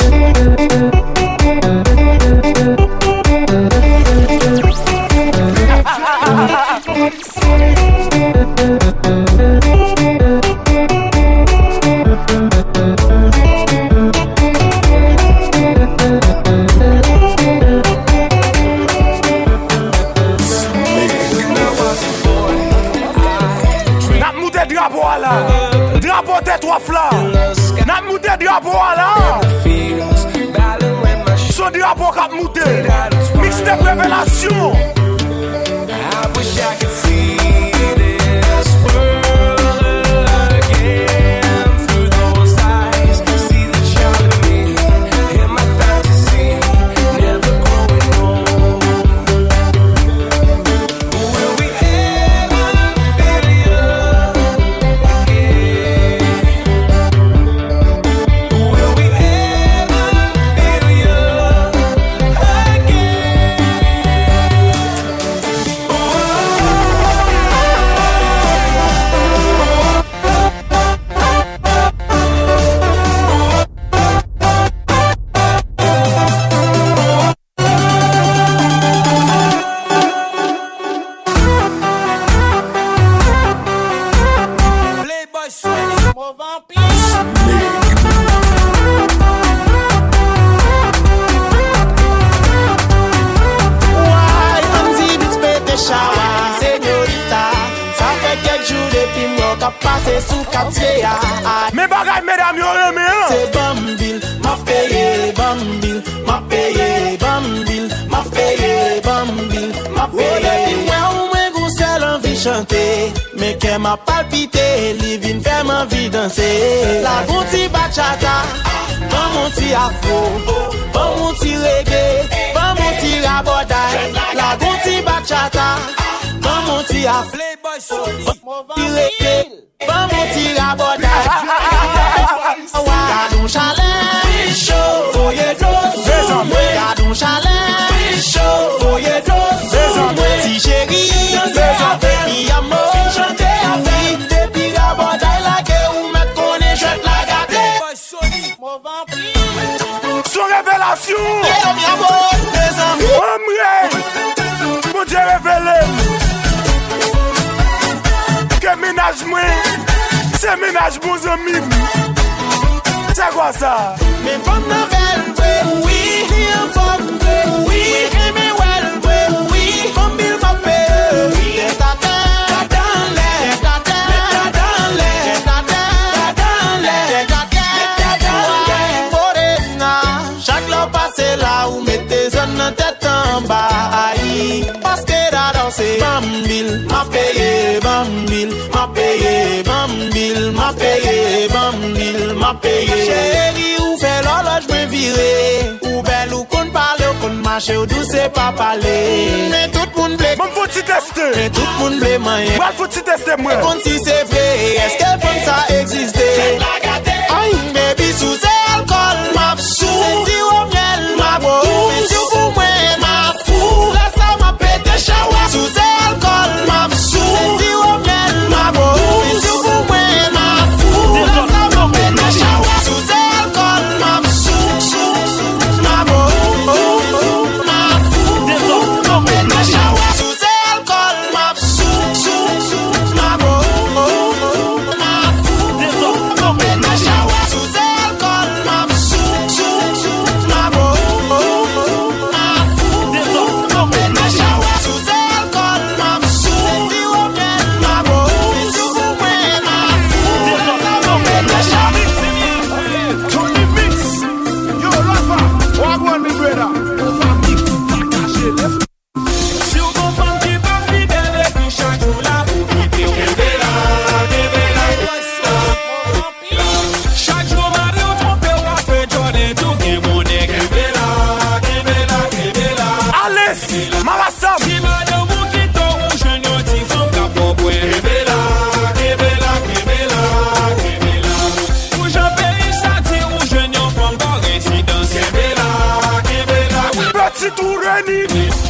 N'a mouté drapeau là, drapeau tête trois flancs. N'a mouté drapeau là. Son drapeau cap mouté. Mixtape révélation. I wish I could see this world again through those eyes. See the child in me, in my fantasy, never growing old. Will we ever feel young again? Will we ever feel young again? Playboy Sony, mon vampire. Why, I'm the bit pete shower, señorita. Ça fait quelques jours depuis moi qu'a passé sous quartier. Mais bagaille mesdames yo aimé hein. C'est Bambil, m'a payé Bambil, m'a payé Bambil, m'a payé Bambil, m'a payé. Ouais, ouais, gros c'est l'envie chanter, mais qu'elle m'a palpité, living fait ma vie danser. La gonti bachata, bon mon petit afro, bon mon petit reggae, bon mon petit rabodaille. La gonti bachata, bon mon petit afro, Playboy Sony, mon petit reggae, bon mon petit rabodaille. Attention. Yo, mi amor, mes amis. Omre, mon Dieu révélé. Que ménage moi, c'est ménage mon ami. C'est quoi ça? Mais femme nouvelle, oui, oui, femme, oui, aimez well, oui, femme il m'a payé, oui, t'es dans l'air, t'es dans l'air, t'es dans l'air, chaque l'heure passé là où mettez une tête en bas, parce que la danse est bambil, m'a payé, bambil, m'a payé, bambil, m'a payé, bambil, m'a payé. Chérie, ou fait l'horloge me virer, ou belle ou qu'on parle, ou qu'on marche, ou douce pas parler. Mais tout le monde blé, mon faut-tu tester? Mais tout le monde blé, man. Moi, faut-tu tester, moi? Et quand si c'est vrai, est-ce que comme ça existe? Aïe, baby, sous alcool, ma sous, si au miel, ma beau, si vous moi, ma fou, là ça m'a pété chawa, sous alcool, ma sous, si au miel, ma beau, si vous moi, ma fou, là ça m'a pété chawa, sous alcool, ma sous, ma beau, ma fou, m'a pété chawa, sous alcool, ma sous, ma beau, ma fou, m'a pété chawa, sous alcool, ma sous, ma beau, ma fou, m'a pété chawa, sous alcool, ma sous, si au miel, ma beau, si vous moi, ma fou, là ça m'a pété chawa. Tony Mix, yo Rafa, wagwan mi brother, Rafa Mix, Sakache, Si ou kon fam ki pa fidèle, pi chaque jour la pou kite ou kebe la, kebe la. Chaque jour mari ou trompe ou a fe jone, tou gen money, kebe la, kebe la, kebe la. Alice, Marasam. Si madame ou kito ou jen yo ti fam ka po bwe, kebe la, kebe la, kebe la, kebe la. Ou jen peyi sati ou jen yo fam ka residence, kebe la, kebe la. Petit Toureni.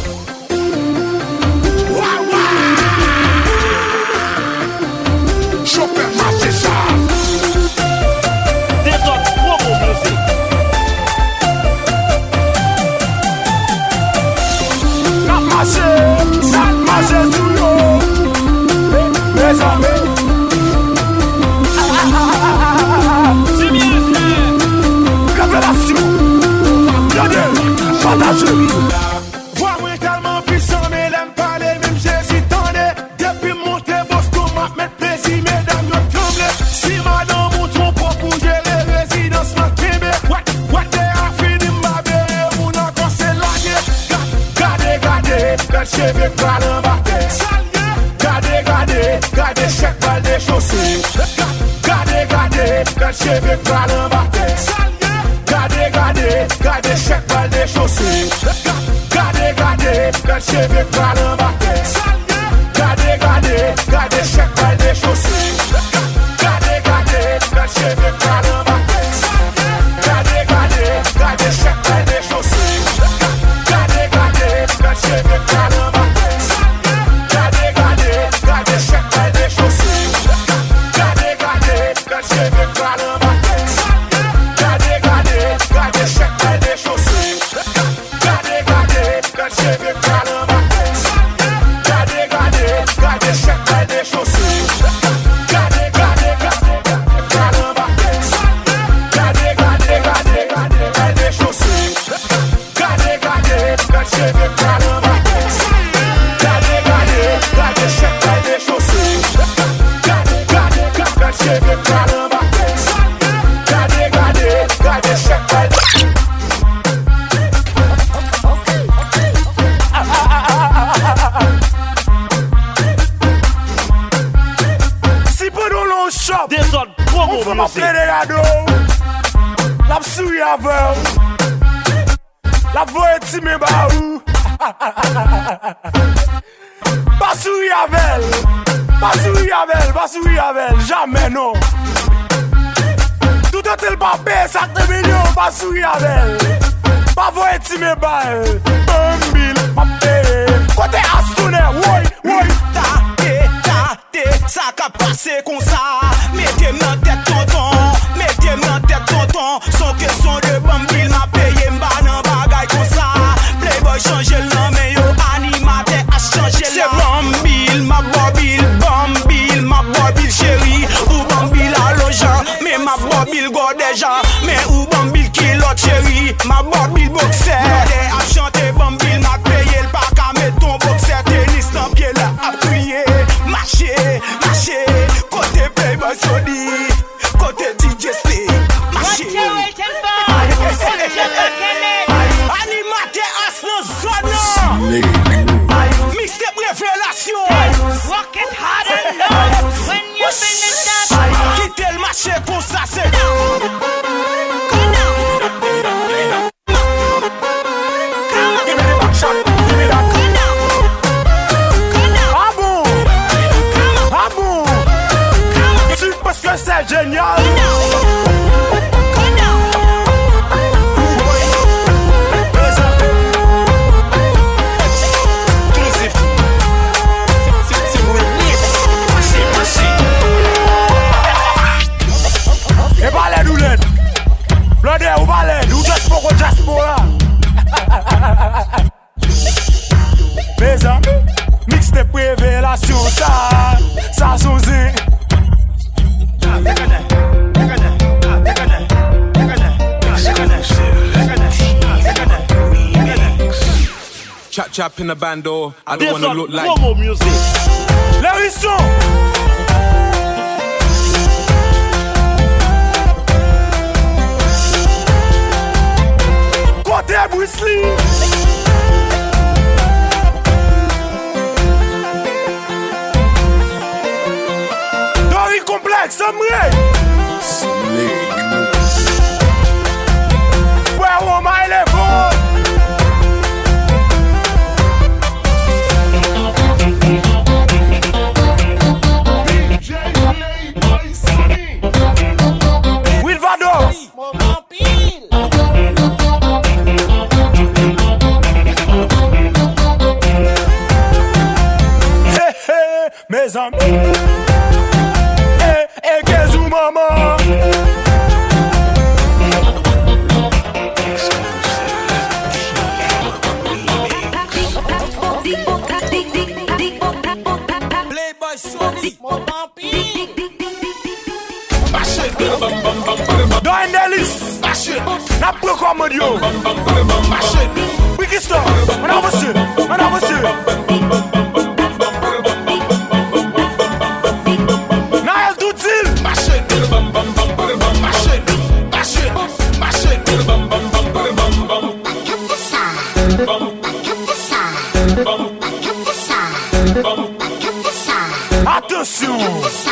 Chopin marché ça. Des autres promo music. N'a marché, n'a marché sous l'eau. Mes amis. C'est bien fait. Révélation. Regardez, partagez. Vois moi tellement puissant, mais l'aime pas les mêmes j'hésitandais. Depuis monter Boston, m'a mettre plaisir, mesdames, me trembler. Si madame ou trop propre pour gérer résidence, m'a kébé. What, what they are fini, m'a béré, ou non, quand c'est la guerre. Gardez, gardez, le cheveu pas l'embarquer. Gardez, gardez, gardez, chaque balle des chaussées. Gardez, gardez, le cheveu pas l'embarquer. Gardez, gardez, gardez, chaque balle des chaussées. Gardez, gardez, le cheveu pas l'embarquer. Gardez, gardez, gardez, chaque balle des chaussées. Gardez, gardez, le cheveu pas l'embarquer. Gardez, gardez, gardez, chaque balle des chaussées. Gardez, gardez, le cheveu pas l'embarquer. Gardez, gardez, gardez, chaque balle des chaussées. Gardez, gardez, le cheveu pas l'embarquer. Gardez, gardez, gardez, chaque balle des chaussées. Gardez, gardez, le cheveu pas l'embarquer. Gardez, gardez, gardez, chaque balle des chaussées. Gardez, gardez, gardez, pas l'embarquer. Gardez, gardez, gardez, gardez, balle des chaussées. Gardez, gardez, le cheveu pas l'embarquer. Gardez, gardez, gardez, chaque balle des chaussées. Gardez, gardez, gardez, le cheveu pas l'embarquer. Gardez, gardez, gardez, chaque balle. Si peu dans l'on shop, Des autres promo on fait ma music. plaie des radeaux. La souris avec. La voix est timée bah ou. Pas souris avec elle. Pas souris avec elle. Pas souris avec elle. Jamais non. Tout est le papé, ça te millions. Pas souris avec elle. Pas voix est timée bah elle. Un mille papé. Côté Astonner, oui, oui. Tate, tate, ça ka passé comme ça. Mettez-moi dans tête tonton, mettez-moi dans tête tonton. Son question de bambil m'a payé m'banan. Bill go déjà. Mais où Bambil qui l'autre chérie? Ma Bill boxer. A chanté Bambil, m'a payé le pack à mettre ton boxer. Tennis dans pied là, appuyer. Marcher, marcher. Côté Playboy Sony. Côté D J Slick. Marcher. Animateur Asno Zona. Mixtape révélation. Work it hard and long. When you finish that, quitter le marché pour ça c'est Ah bon? Ah bon? C'est parce que c'est génial. Et balai nous l'aide. Blondé ou balai, nous just pour just pour là. Mais ça, mixtape révélation, ça, ça sonne. Chap chap in the bando, I don't wanna look like promo music. Lérisson. Côté Bruce Lee. Dory complexe, Amré. Where will my level? Will Vado. Mes amis, eh, eh, Kezou maman. Playboy Sony. Dans Endelis, n'a plus comme Dieu. Wikistar, on a reçu, on a reçu. Attention.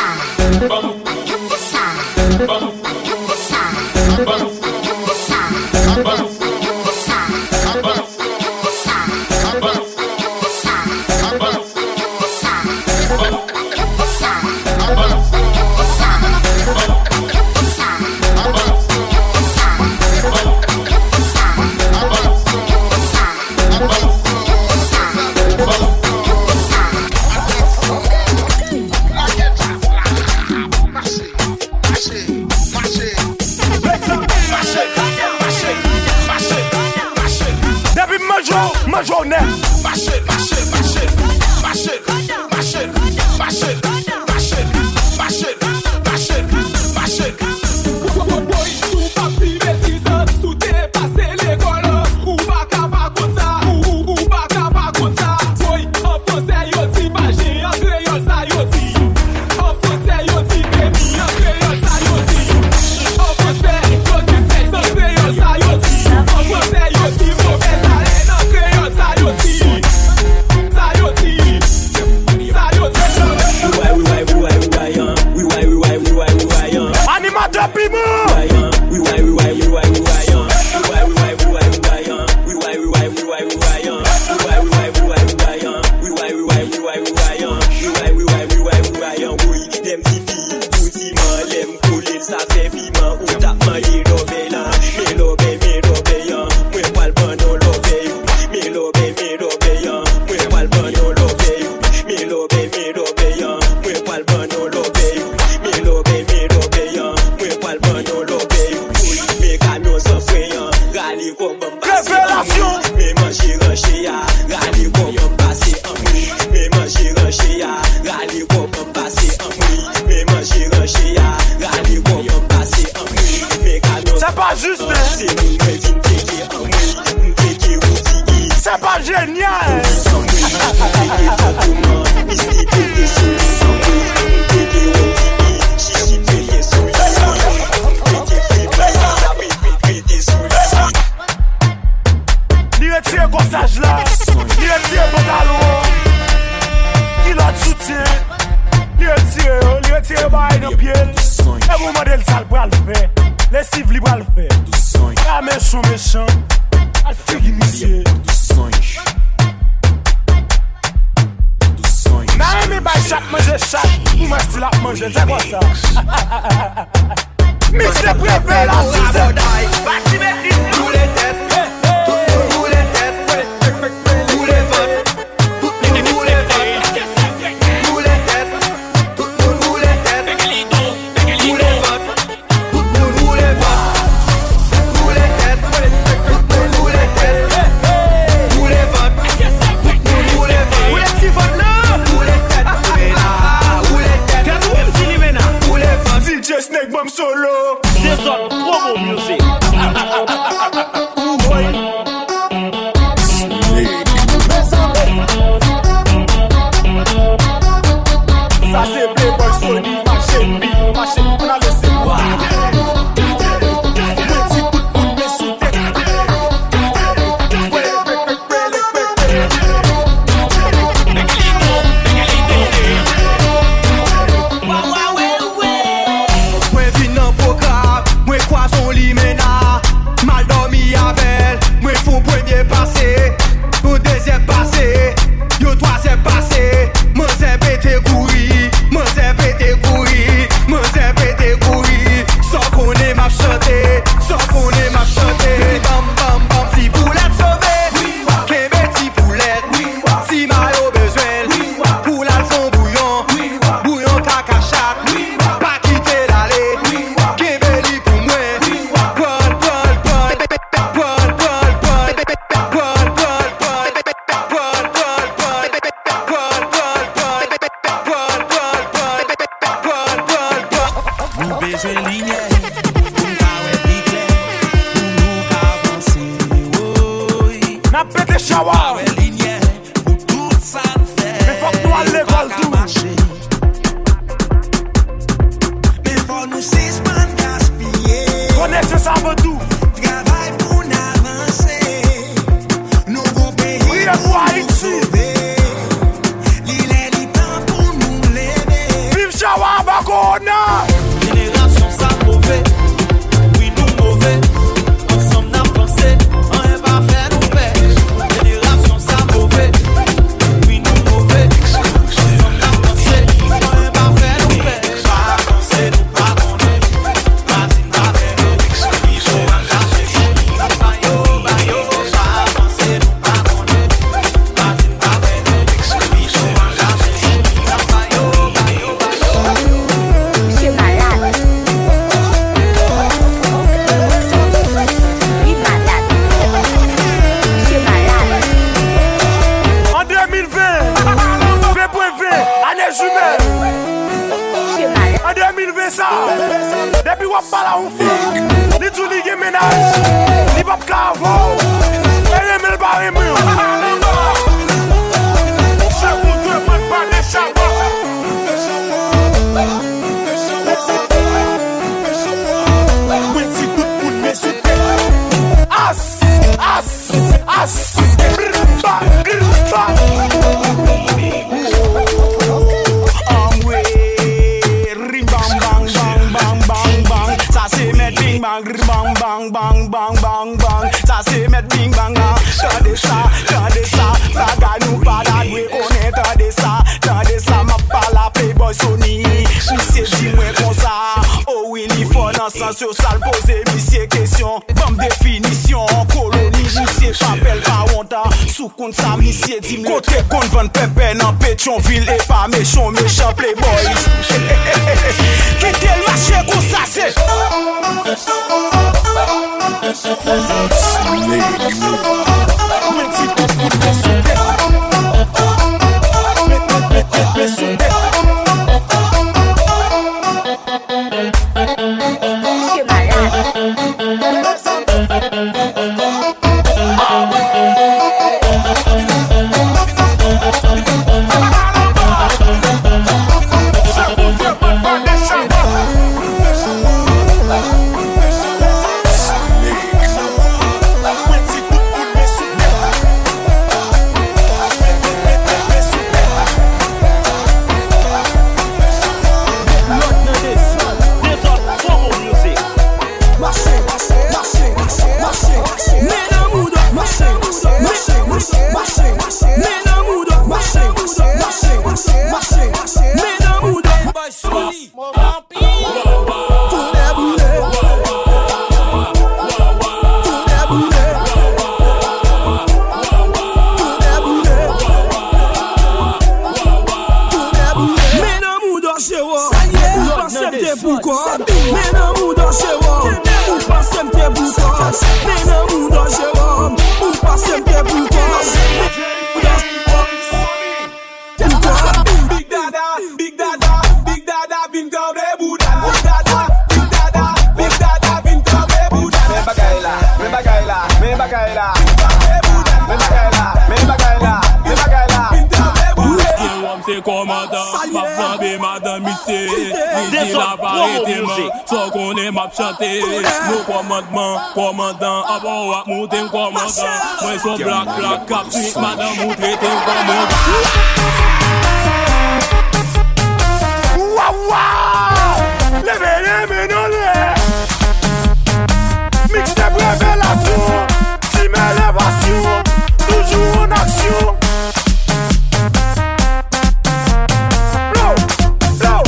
Majornet. Machine, machine, machine, machine, machine, machine, machine, machine, machine, machine. Boy, sous papi bêtise, sous dépassé l'école, ou pas capable comme ça, ou ou pas capable comme ça. Boy, en français yo dit magie, en créole ça yo dit. En français yo dit baby, en créole ça yo dit. En français yo dit sexe, en créole ça yo dit. En français yo dit mauvaise haleine, en créole ça yo dit. Ça yo dit. Ça yo dit. Oui, oui, oui, oui, oui, oui, oui, oui, oui, oui, oui, oui. Animateur Piment. Oui, oui, oui, oui, oui, oui, oui, oui, oui, oui, oui, oui, oui, oui, oui, oui, oui, oui. Rally, mon modèle sale pour le faire. Les civils pour le faire. Ah, méchant, méchant. Ah, fille initié. N'a aimé pas chaque manger chaque. Ou ma style à manger, c'est quoi ça? Mais c'est préféré la sucette. Bâti mes fils, tous les têtes. Tous les têtes. Tous les votes. Tous les votes. Tous les têtes. Tous les têtes. Tous les votes. Tous les votes. Tous les têtes. Tous les têtes. Tous les votes. Tous les votes. Où les petits votes là? Où les têtes? Où les têtes? Qu'est-ce que vous me dites maintenant? Où les votes? D J Snake Bomb Solo. This one, promo music. Ça c'est Playboy Sony, machine beat, machine, on a laissé voir. Sur salle poser monsieur question bonne définition colonie monsieur papel pas honta sous compte ça monsieur dit côté qu'on vend pépé dans Pétionville et pas méchant méchant playboy quitter le marché comme ça c'est la variété, sans qu'on est m'a chanté. Nos commandements, commandant, avant à monter un commandant. Moi, son black, black, cap, madame, vous traitez un commandant. Waouh, waouh! Levez les mains dans l'air. Mixtape révélation, team élévation, toujours en action. Blow, blow,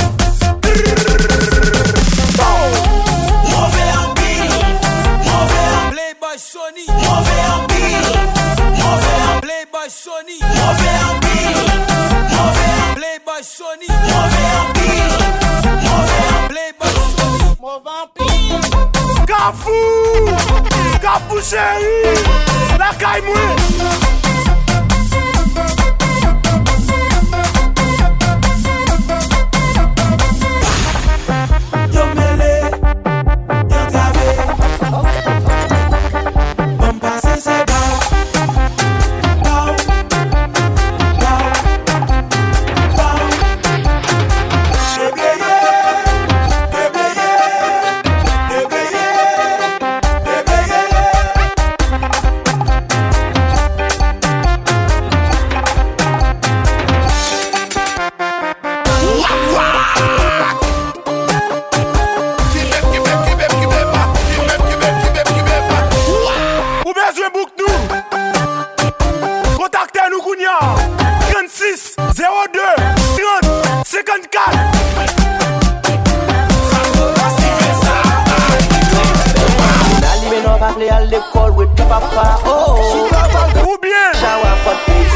mauvais en pile, mauvais en Playboy Sony, mauvais en pile, mauvais en Playboy Sony, mauvais en pile, mauvais en Playboy Sony, mauvais en pile, mauvais en Playboy Sony, mauvais en pile. Kafou, Kafou chéri, la caille mouille. Yo mêlé, yo gravé. Bon passé c'est bon. Bon, bon, bon. Déblayé, déblayé, déblayé, déblayé. Ou besoin book nous. Contactez-nous Kounia trente-six zéro deux trente cinquante-quatre. Dali me no pa play à l'école with the papa. Oh, ou bien shower for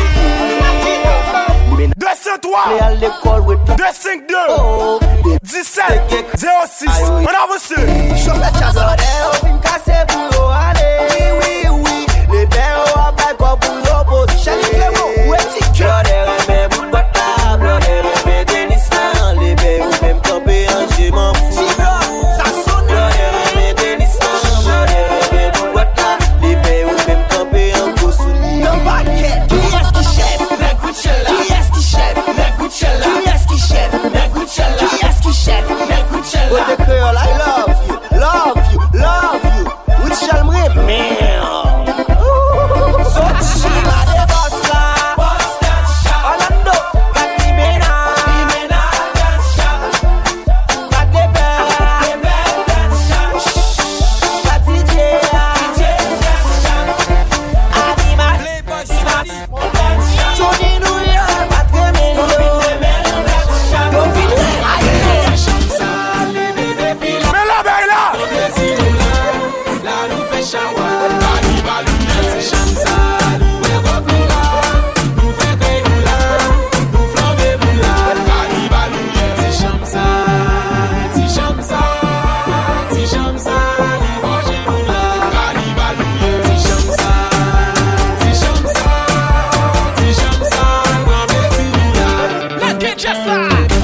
deux cent trois play à l'école with the deux cent cinquante-deux dix-sept zéro six. On avance. Chauffe la chasse au dé, au fin cassé pour l'eau, allez. Oui, oui, oui. Les pères au bail quoi pour l'opposition. Où est-il que je remets bout de bata, je remets tennis là. Les pères ou même camper en je m'en fous. Ça sonne. Je remets tennis là, je remets bout de bata. Les pères ou même camper en Kosouni. Le paquet. Qui est-ce qui chef? La Gucciella. Qui est-ce qui chef? La Gucciella. Qui est-ce qui chef? La Gucciella. Qui est-ce qui chef? La Gucciella. With the girl, I love you, love you, love you. Which shall me man? So Chima the boss la, boss that shot. Orlando got the mena, the mena that shot. Got the bell, the bell that shot. Got the D J, D J that shot. Anima, Playboy Sony, that shot. Johnny New York, got the mena, the mena that shot. Don't be there, I am. Mais la belle là. la nou fè chawa, Carnival ou yè ti chansa, nou e gòp nou la, nou fè kè nou la, nou flambe nou la, Carnival ou yè ti chansa, ti chansa, ti chansa, nou bòjè nou la, Carnival ou yè ti chansa, ti chansa, ti chansa, nou bèzi nou la. Let's get chessa!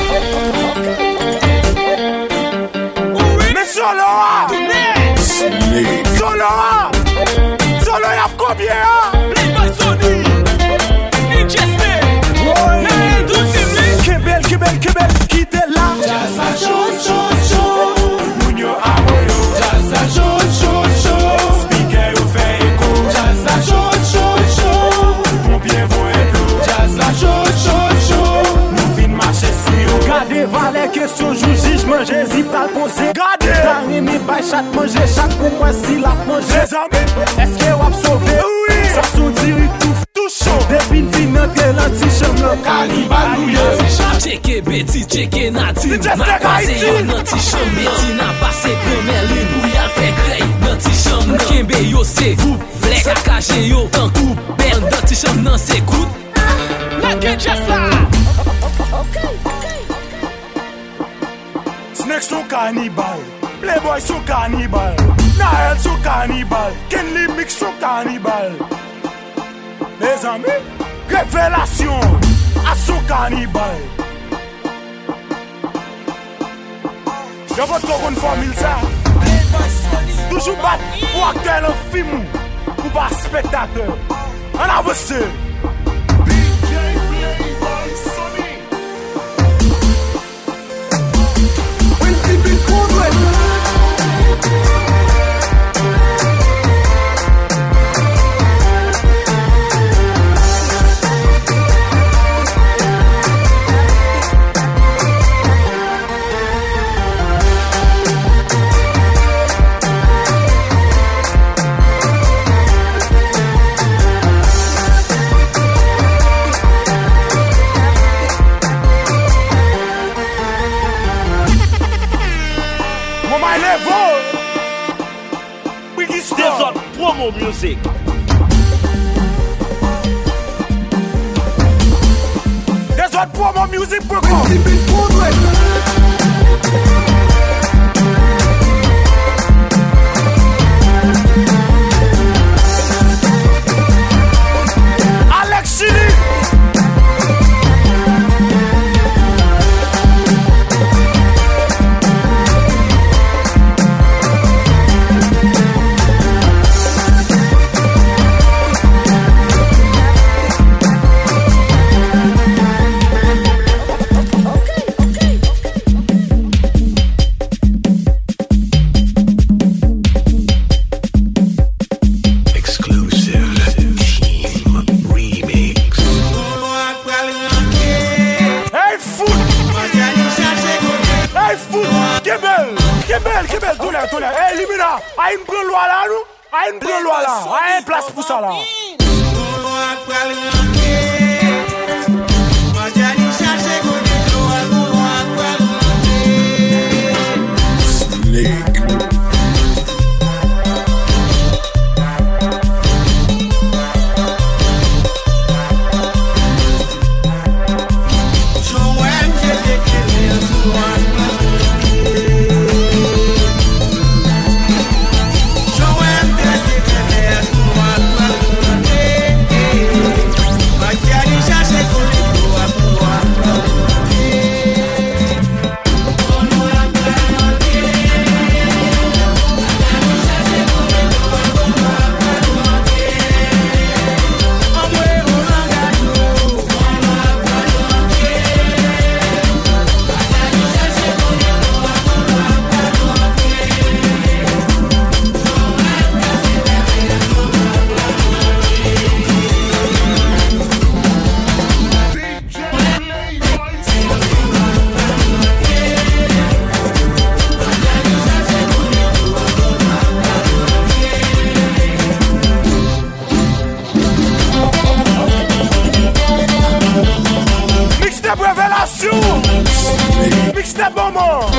Mais solo ah! Solo ah! Solo y'a combien ah? Playboy Sony, D J Snake, hey, tout simple. Kebel, Kebel, Kebel, qui t'est là? Jazza chaud, chaud, chaud. Mounio amoyo. Jazza chaud, chaud, chaud. Speaker ou fait écho. Jazza chaud, chaud, chaud. Combien vaut écho? Jazza chaud, chaud, chaud. Nous vînes marcher si haut. Gardez valet question juge manger zip pas poser. Gardez. T'as mis bail chaque manger chaque pour moi si la manger. Les amis. Est-ce que vous avez sauvé? Oui. Ça sont direct tout Tout chaud. depuis une vie notre l'antichambre le Carnival ou yè ti chansa. Cheke Betty, cheke Nati. Just Ma like pase Haiti. yo nan ti cham. Betty nan pase premè lin pou yal fè krey nan ti cham. Kembe yo se voup flek. Sakaje yo tan kou ben nan ti cham nan se kout. Let's get chessa! Snake sont cannibales. Playboy sont cannibales. Naël sont cannibales. Kenny Mix sont cannibales. Les amis, révélation à son cannibale. Y'a votre bonne famille ça. Toujours battre pour acteur dans film ou pour spectateur. On avance. Promo music. There's what promo music program. Alex Chili. A une prend loi là, nous? A une prend loi là. A une place pour ça là. Snake. Mixtape moment.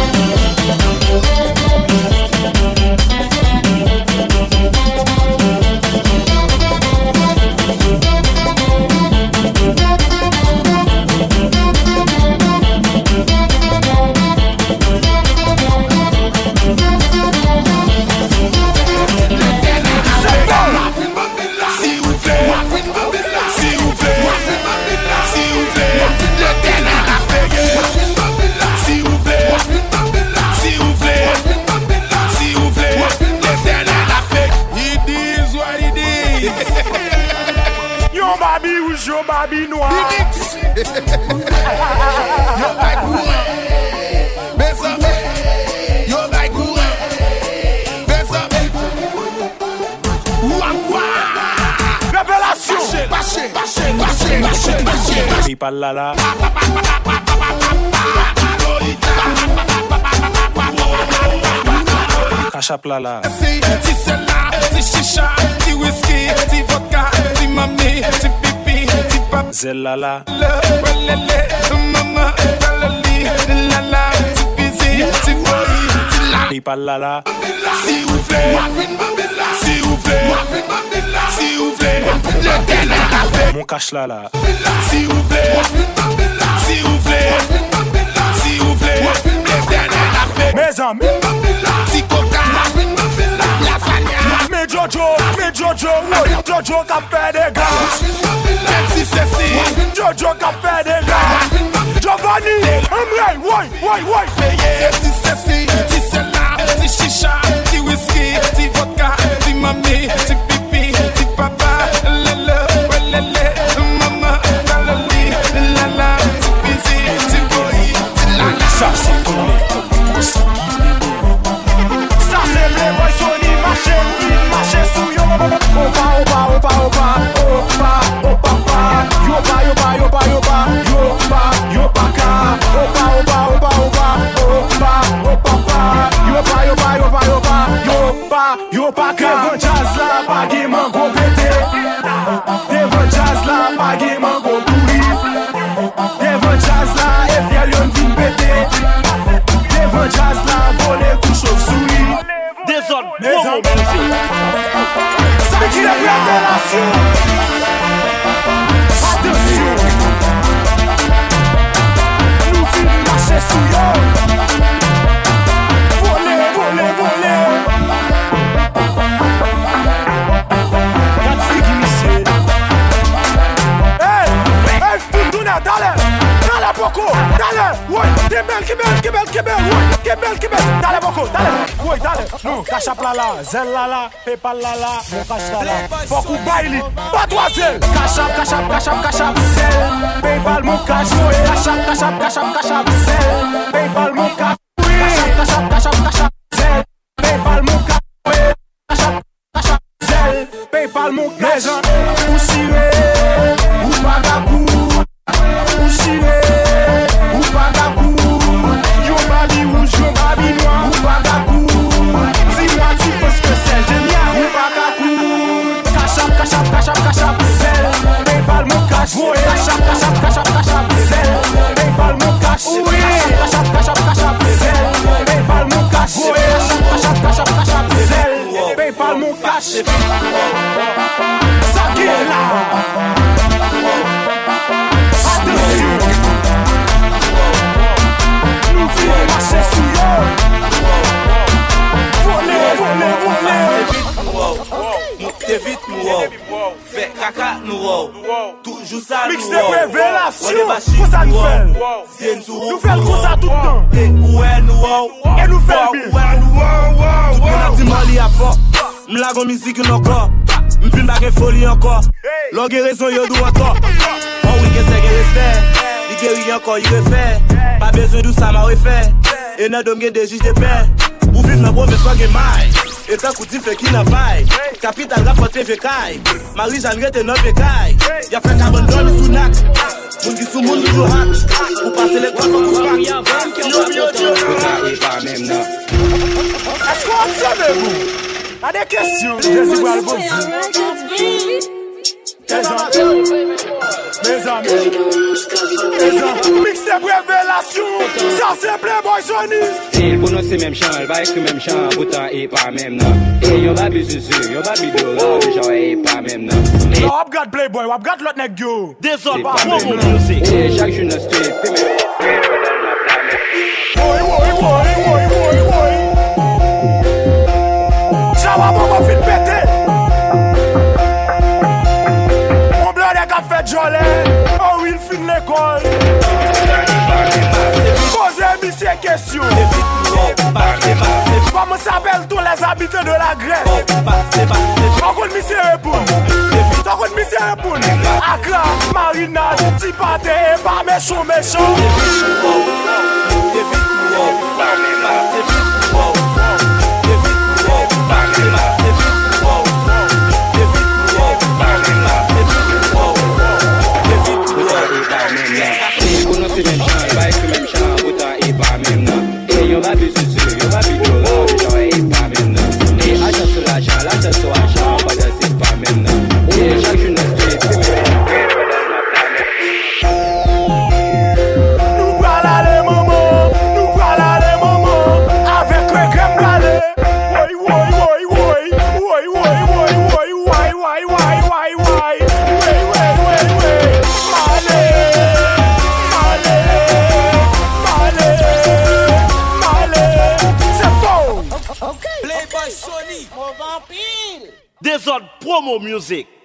Yo babi noir. Yo like courant. Besa. Yo like courant. Besa. Ouah. Révélation. Bâché, bâché, bâché, bâché, bâché. Il parle là là. Cachap là là. Ti celle-là, ti chicha, ti whisky, ti vodka, ti mami, ti pipi, ti pap. Zellala. Le, le, mama, falali, la la, ti busy, ti boy, ti la. Il parle là là. Si vous plaît, si vous plaît, si vous plaît, le ténèbre. Mon cache là là. Si vous plaît, si vous plaît, si vous plaît, le ténèbre. Mes amis. Si coca, la fania. Mais Jojo, mais Jojo, oui, Jojo qui a fait des gars. Même si c'est si, Jojo qui a fait des gars. Giovanni, Emrel, oui, oui, oui. Si c'est si, si c'est là, si chicha, si whisky, si vodka, si mami, si pipi, si papa, lele, lele, maman, falali, la la, si busy, si boy, si la la. Ça c'est tourné. pas devant jazz là, pas gaiement qu'on pété. Devant jazz là, pas gaiement qu'on courir. Devant jazz là, et fier yon vin pété. Devant jazz là, voler couche au souris. Désordre, mes amis. Ça qui est la relation. Attention. Nous finissons marcher sous l'eau. Voler, voler, voler. Dale, dale poco, dale, ouais, Kebel, Kebel, Kebel, Kebel, ouais, Kebel, Kebel, dale poco, dale, ouais, dale, non, cachap la la, zel la la, paypal la la, mon cash la la, poco baili, pas toi zel, cachap, cachap, cachap, cachap, zel, paypal mon cash, cachap, cachap, cachap, cachap, zel, paypal mon cash, cachap, cachap, cachap, cachap, zel, paypal mon cash, cachap, cachap, zel, paypal mon cash, ou siré, ou bagabou. Ou chine, ou bagabou. Yo babi rouge, yo babi noir. Ou bagabou. Dis-moi tu penses que c'est génial. Ou bagabou. Cachap, cachap, cachap, cachap, sel. Paypal mon cash. Cachap, cachap, cachap, cachap, sel. Paypal mon cash. Cachap, cachap, cachap, sel. Paypal mon cash. Cachap, cachap, cachap, sel. Paypal mon cash. Ça qui est là. Nous filons marcher sous l'eau. Voler, voler, voler. T'es vite nous fais caca nous toujours ça nous mix de révélation. Quoi ça nous fait? Nous faisons comme ça tout le temps. Et nous et nous faisons bien. Tout le monde a dit Mali à fort. M'lagon musique encore. M'filme avec folie encore. Longue raison yo doit encore. Oh oui que c'est que respect. Il guérit encore il refait. Pas besoin de ça m'a refait. Et n'a donc des juges de paix. Pour vivre dans le soir que maille. Et tant qu'on dit fait qui n'a pas. Capital rapporté fait caille. Marie-Jeanne rete non fait caille. Y'a fait carbone donne sous nac. Moun qui sous moun nous hack. Pour passer les points pour spack. Yo yo yo. Est-ce qu'on observe vous? A des questions. Je suis pas le bon. Mes amis, mes amis, mes amis, mix de révélation, ça c'est Playboy Sony. Il prononce même chant, il va écrire même chant, pourtant il pas même non. Et yon va bisu sur, yon va bidou, genre il pas même non. No, I've got Playboy, I've got l'autre nèg yo. Désordre, pas mon music. Et chaque jour dans street, c'est même. Oi, oi, oi, oi, oi, oi. Ça va pas faire péter. Fait jolé, oh il fin l'école. Posez monsieur question. Comment s'appellent tous les habitants de la Grèce? Tant qu'on monsieur répond. Tant qu'on monsieur répond. Accra, marinade, petit pâté et pas méchant méchant. C'est même chant, il va écrire même chant, pourtant il pas même non. Et yon va bisu sur, yon va bidou, genre il pas même non. Et agent sur l'argent, l'argent sur l'argent, pas de c'est pas même non. Et chaque jour dans street, c'est même. Nous voilà les moments, nous voilà les moments, avec le crème galé. Woi, woi, woi, woi, woi, woi, woi, woi, woi, woi, woi, woi, woi. Woi, woi, woi, woi. Malé. Playboy Sony, mon vampire. Désordre promo music.